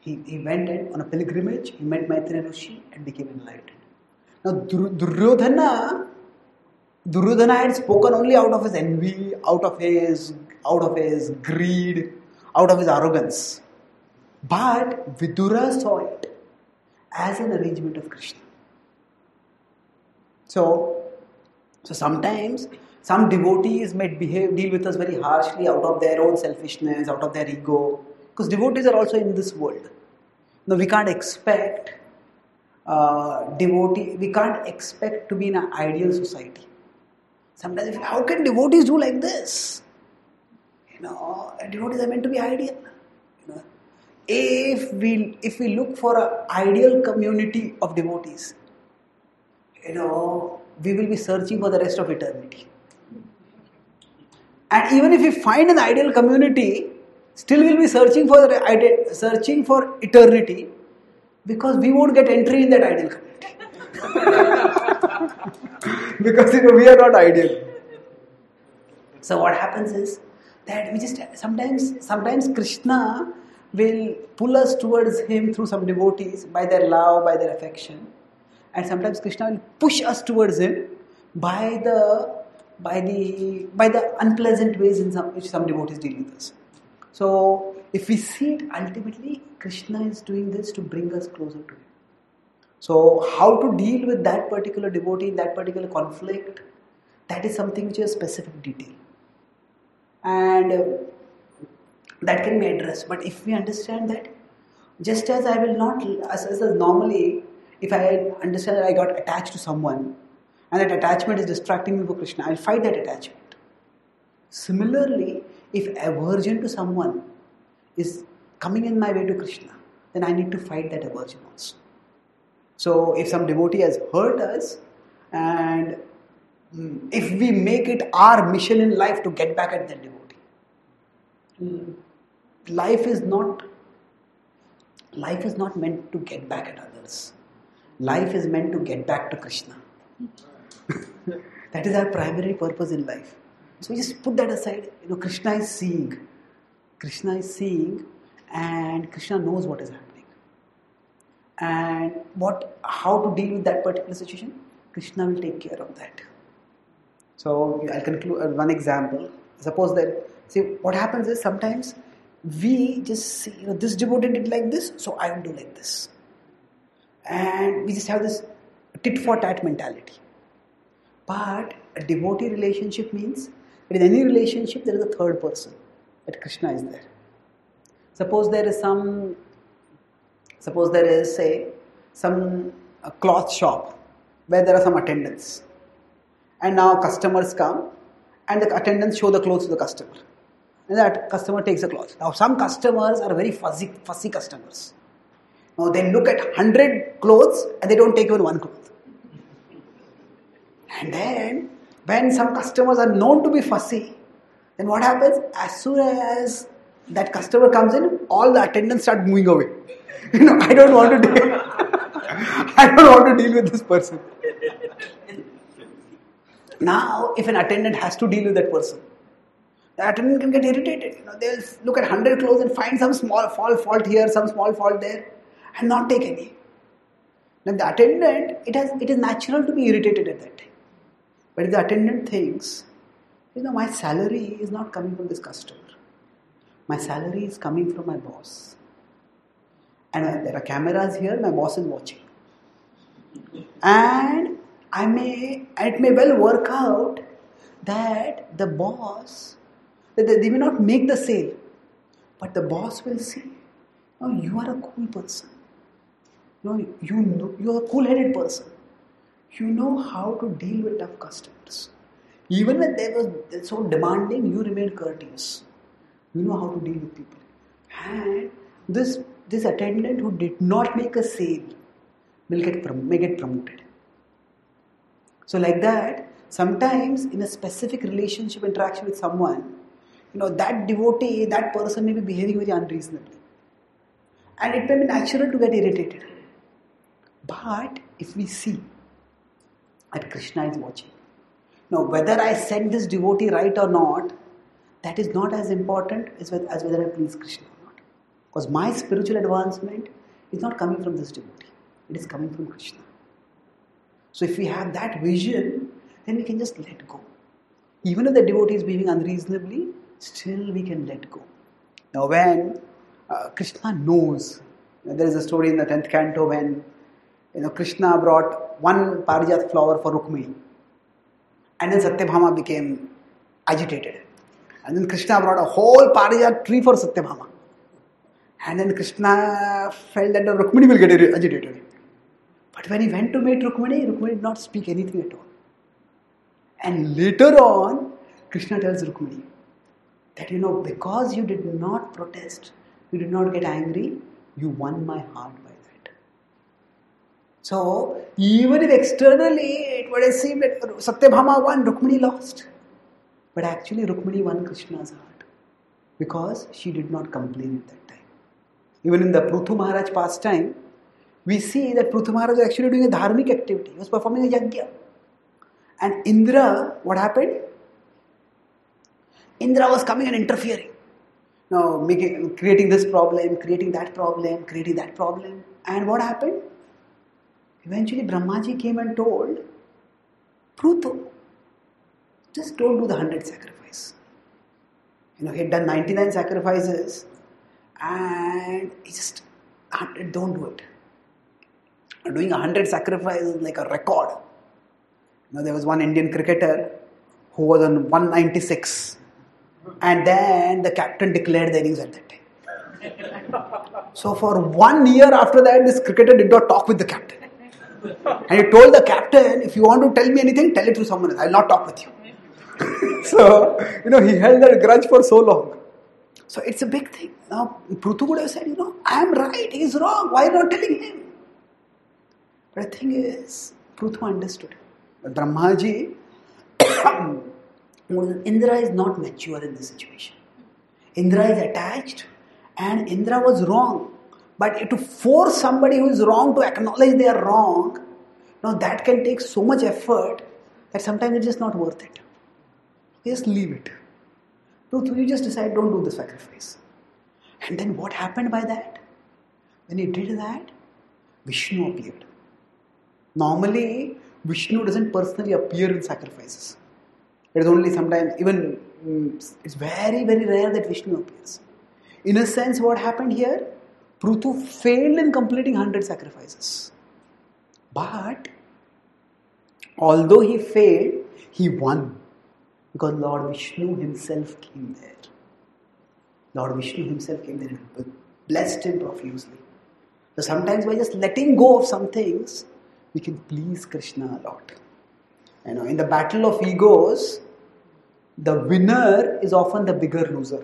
He, he went in on a pilgrimage, he met Maitreya Rishi and became enlightened. Now Dur- Duryodhana, Duryodhana had spoken only out of his envy, out of his, out of his greed, out of his arrogance. But Vidura saw it as an arrangement of Krishna. So, so sometimes some devotees may behave, deal with us very harshly out of their own selfishness, out of their ego. Because devotees are also in this world. Now we can't expect uh, devotee, we can't expect to be in an ideal society. Sometimes, how can devotees do like this? You know, devotees are meant to be ideal. You know, if we if we look for an ideal community of devotees, you know, we will be searching for the rest of eternity. And even if we find an ideal community, still we'll be searching for the ide- searching for eternity, because we won't get entry in that ideal community. Because you know we are not ideal. So what happens is that we just sometimes sometimes Krishna will pull us towards him through some devotees by their love, by their affection, and sometimes Krishna will push us towards him by the by the by the unpleasant ways in some which some devotees deal with us. So if we see it, ultimately Krishna is doing this to bring us closer to him. So how to deal with that particular devotee, that particular conflict, that is something which is a specific detail. And uh, that can be addressed. But if we understand that, just as I will not, as, as normally, if I understand that I got attached to someone, and that attachment is distracting me from Krishna, I will fight that attachment. Similarly, if aversion to someone is coming in my way to Krishna, then I need to fight that aversion also. So if some devotee has hurt us, and if we make it our mission in life to get back at that devotee, life is not life is not meant to get back at others. Life is meant to get back to Krishna. That is our primary purpose in life. So we just put that aside. You know, Krishna is seeing. Krishna is seeing, and Krishna knows what is happening. And what, how to deal with that particular situation, Krishna will take care of that. So I'll conclude uh, one example. Suppose that, see, what happens is sometimes we just see, you know, this devotee did like this, so I will do like this. And we just have this tit for tat mentality. But a devotee relationship means that in any relationship there is a third person, that Krishna is there. Suppose there is some, suppose there is, say, some a cloth shop where there are some attendants. And now customers come and the attendants show the clothes to the customer. And that customer takes the clothes. Now some customers are very fussy, fussy customers. Now they look at one hundred clothes and they don't take even one cloth. And then when some customers are known to be fussy, then what happens? As soon as that customer comes in, all the attendants start moving away. You know, I don't want to deal. I don't want to deal with this person. Now, if an attendant has to deal with that person, the attendant can get irritated. You know, they'll look at one hundred clothes and find some small fault here, some small fault there, and not take any. Now, the attendant, it has, it is natural to be irritated at that time. But if the attendant thinks, you know, my salary is not coming from this customer. My salary is coming from my boss. And when there are cameras here, my boss is watching. And I may, it may well work out that the boss, that they may not make the sale, but the boss will see, oh, you are a cool person. You know, you know, you are a cool-headed person. You know how to deal with tough customers. Even when they were so demanding, you remained courteous. You know how to deal with people. And this this attendant who did not make a sale will get may get promoted. So like that, sometimes in a specific relationship interaction with someone, you know, that devotee, that person may be behaving very unreasonably. And it may be natural to get irritated. But if we see that Krishna is watching. Now, whether I set this devotee right or not, that is not as important as whether I please Krishna or not. Because my spiritual advancement is not coming from this devotee. It is coming from Krishna. So if we have that vision, then we can just let go. Even if the devotee is behaving unreasonably, still we can let go. Now when uh, Krishna knows, you know, there is a story in the tenth canto when you know Krishna brought one parijat flower for Rukmini, and then Satyabhama became agitated. And then Krishna brought a whole parijat tree for Satyabhama. And then Krishna felt that the Rukmini will get agitated. But when he went to meet Rukmini, Rukmini did not speak anything at all. And later on, Krishna tells Rukmini that, you know, because you did not protest, you did not get angry, you won my heart by that. So, even if externally it would have seemed that Satyabhama won, Rukmini lost. But actually Rukmini won Krishna's heart because she did not complain at that time. Even in the Pruthu Maharaj pastime, we see that Pruthu Maharaj was actually doing a dharmic activity. He was performing a yajna. And Indra, what happened? Indra was coming and interfering. Now, making, creating this problem, creating that problem, creating that problem. And what happened? Eventually Brahmaji came and told Pruthu, just don't do the hundred sacrifice. You know, he had done ninety-nine sacrifices and he just, don't do it. Doing a hundred sacrifices is like a record. You know, there was one Indian cricketer who was on one ninety-six, and then the captain declared the innings at that time. So for one year after that, this cricketer did not talk with the captain. And he told the captain, if you want to tell me anything, tell it to someone else. I will not talk with you. So, you know, he held that grudge for so long. So it's a big thing. Now, Pruthu would have said, you know, I am right, he is wrong. Why are you not telling him? But the thing is, Pruthu understood. But Brahmaji, Indra is not mature in this situation. Indra is attached and Indra was wrong. But to force somebody who is wrong to acknowledge they are wrong, now that can take so much effort that sometimes it's just not worth it. Just leave it. Pruthu, you just decide, don't do the sacrifice. And then what happened by that? When he did that, Vishnu appeared. Normally, Vishnu doesn't personally appear in sacrifices. It is only sometimes, even, it's very, very rare that Vishnu appears. In a sense, what happened here? Pruthu failed in completing one hundred sacrifices. But, although he failed, he won. Because Lord Vishnu himself came there. Lord Vishnu himself came there and blessed him profusely. So sometimes by just letting go of some things, we can please Krishna a lot. You know, in the battle of egos, the winner is often the bigger loser.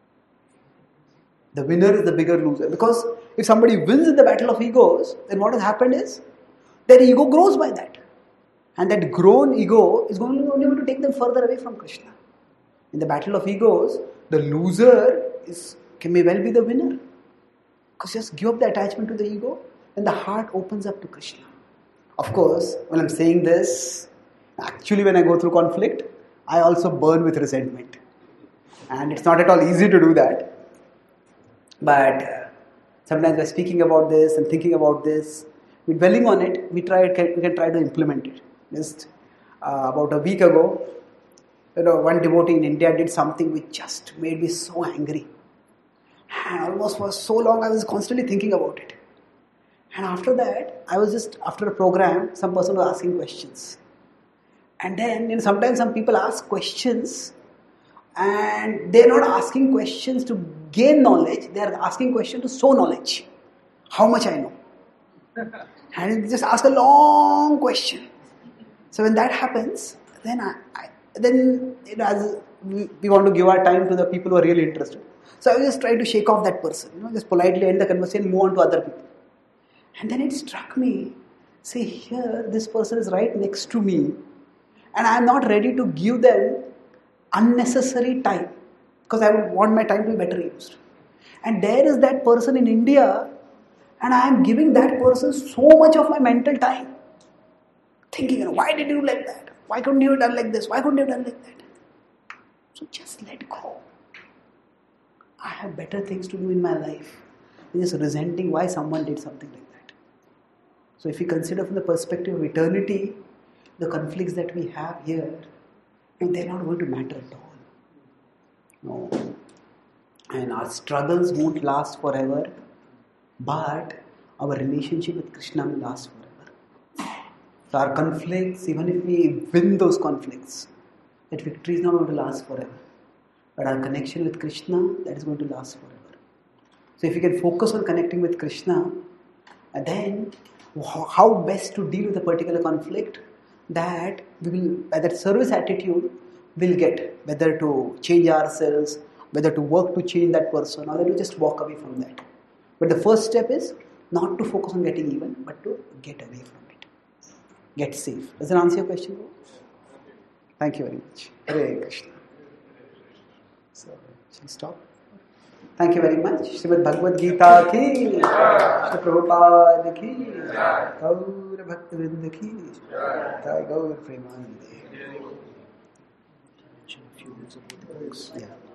The winner is the bigger loser. Because if somebody wins in the battle of egos, then what has happened is, their ego grows by that. And that grown ego is only going to take them further away from Krishna. In the battle of egos, the loser is can may well be the winner. Because just give up the attachment to the ego, and the heart opens up to Krishna. Of course, when I'm saying this, actually when I go through conflict, I also burn with resentment. And it's not at all easy to do that. But uh, sometimes by speaking about this and thinking about this, we're dwelling on it, we try we can try to implement it. Just uh, about a week ago, you know, one devotee in India did something which just made me so angry. And almost for so long I was constantly thinking about it. And after that, I was just, after a program, some person was asking questions. And then, you know, sometimes some people ask questions and they're not asking questions to gain knowledge, they are asking questions to sow knowledge. How much I know. And they just ask a long question. So when that happens, then I, I then you know, as we, we want to give our time to the people who are really interested. So I was just trying to shake off that person, you know, just politely end the conversation, move on to other people. And then it struck me, say here, this person is right next to me, and I am not ready to give them unnecessary time because I would want my time to be better used. And there is that person in India, and I am giving that person so much of my mental time. Thinking, you know, why did you do like that? Why couldn't you have done like this? Why couldn't you have done like that? So just let go. I have better things to do in my life. They're just resenting why someone did something like that. So if we consider from the perspective of eternity, the conflicts that we have here, they're not going to matter at all. No. And our struggles won't last forever, but our relationship with Krishna will last forever. So our conflicts, even if we win those conflicts, that victory is not going to last forever. But our connection with Krishna, that is going to last forever. So if you can focus on connecting with Krishna, and then how best to deal with a particular conflict, that we will, that service attitude will get, whether to change ourselves, whether to work to change that person, or whether to just walk away from that. But the first step is not to focus on getting even, but to get away from it. Get safe. Does that answer your question, bro? Thank you very much. Hare Krishna. So, shall we stop? Thank you very much. Srimad Bhagavad Gita ki, Srila Prabhupada ki, Gaur Bhaktivinoda ki, Gaur Premanande. A few words about the books. Yeah.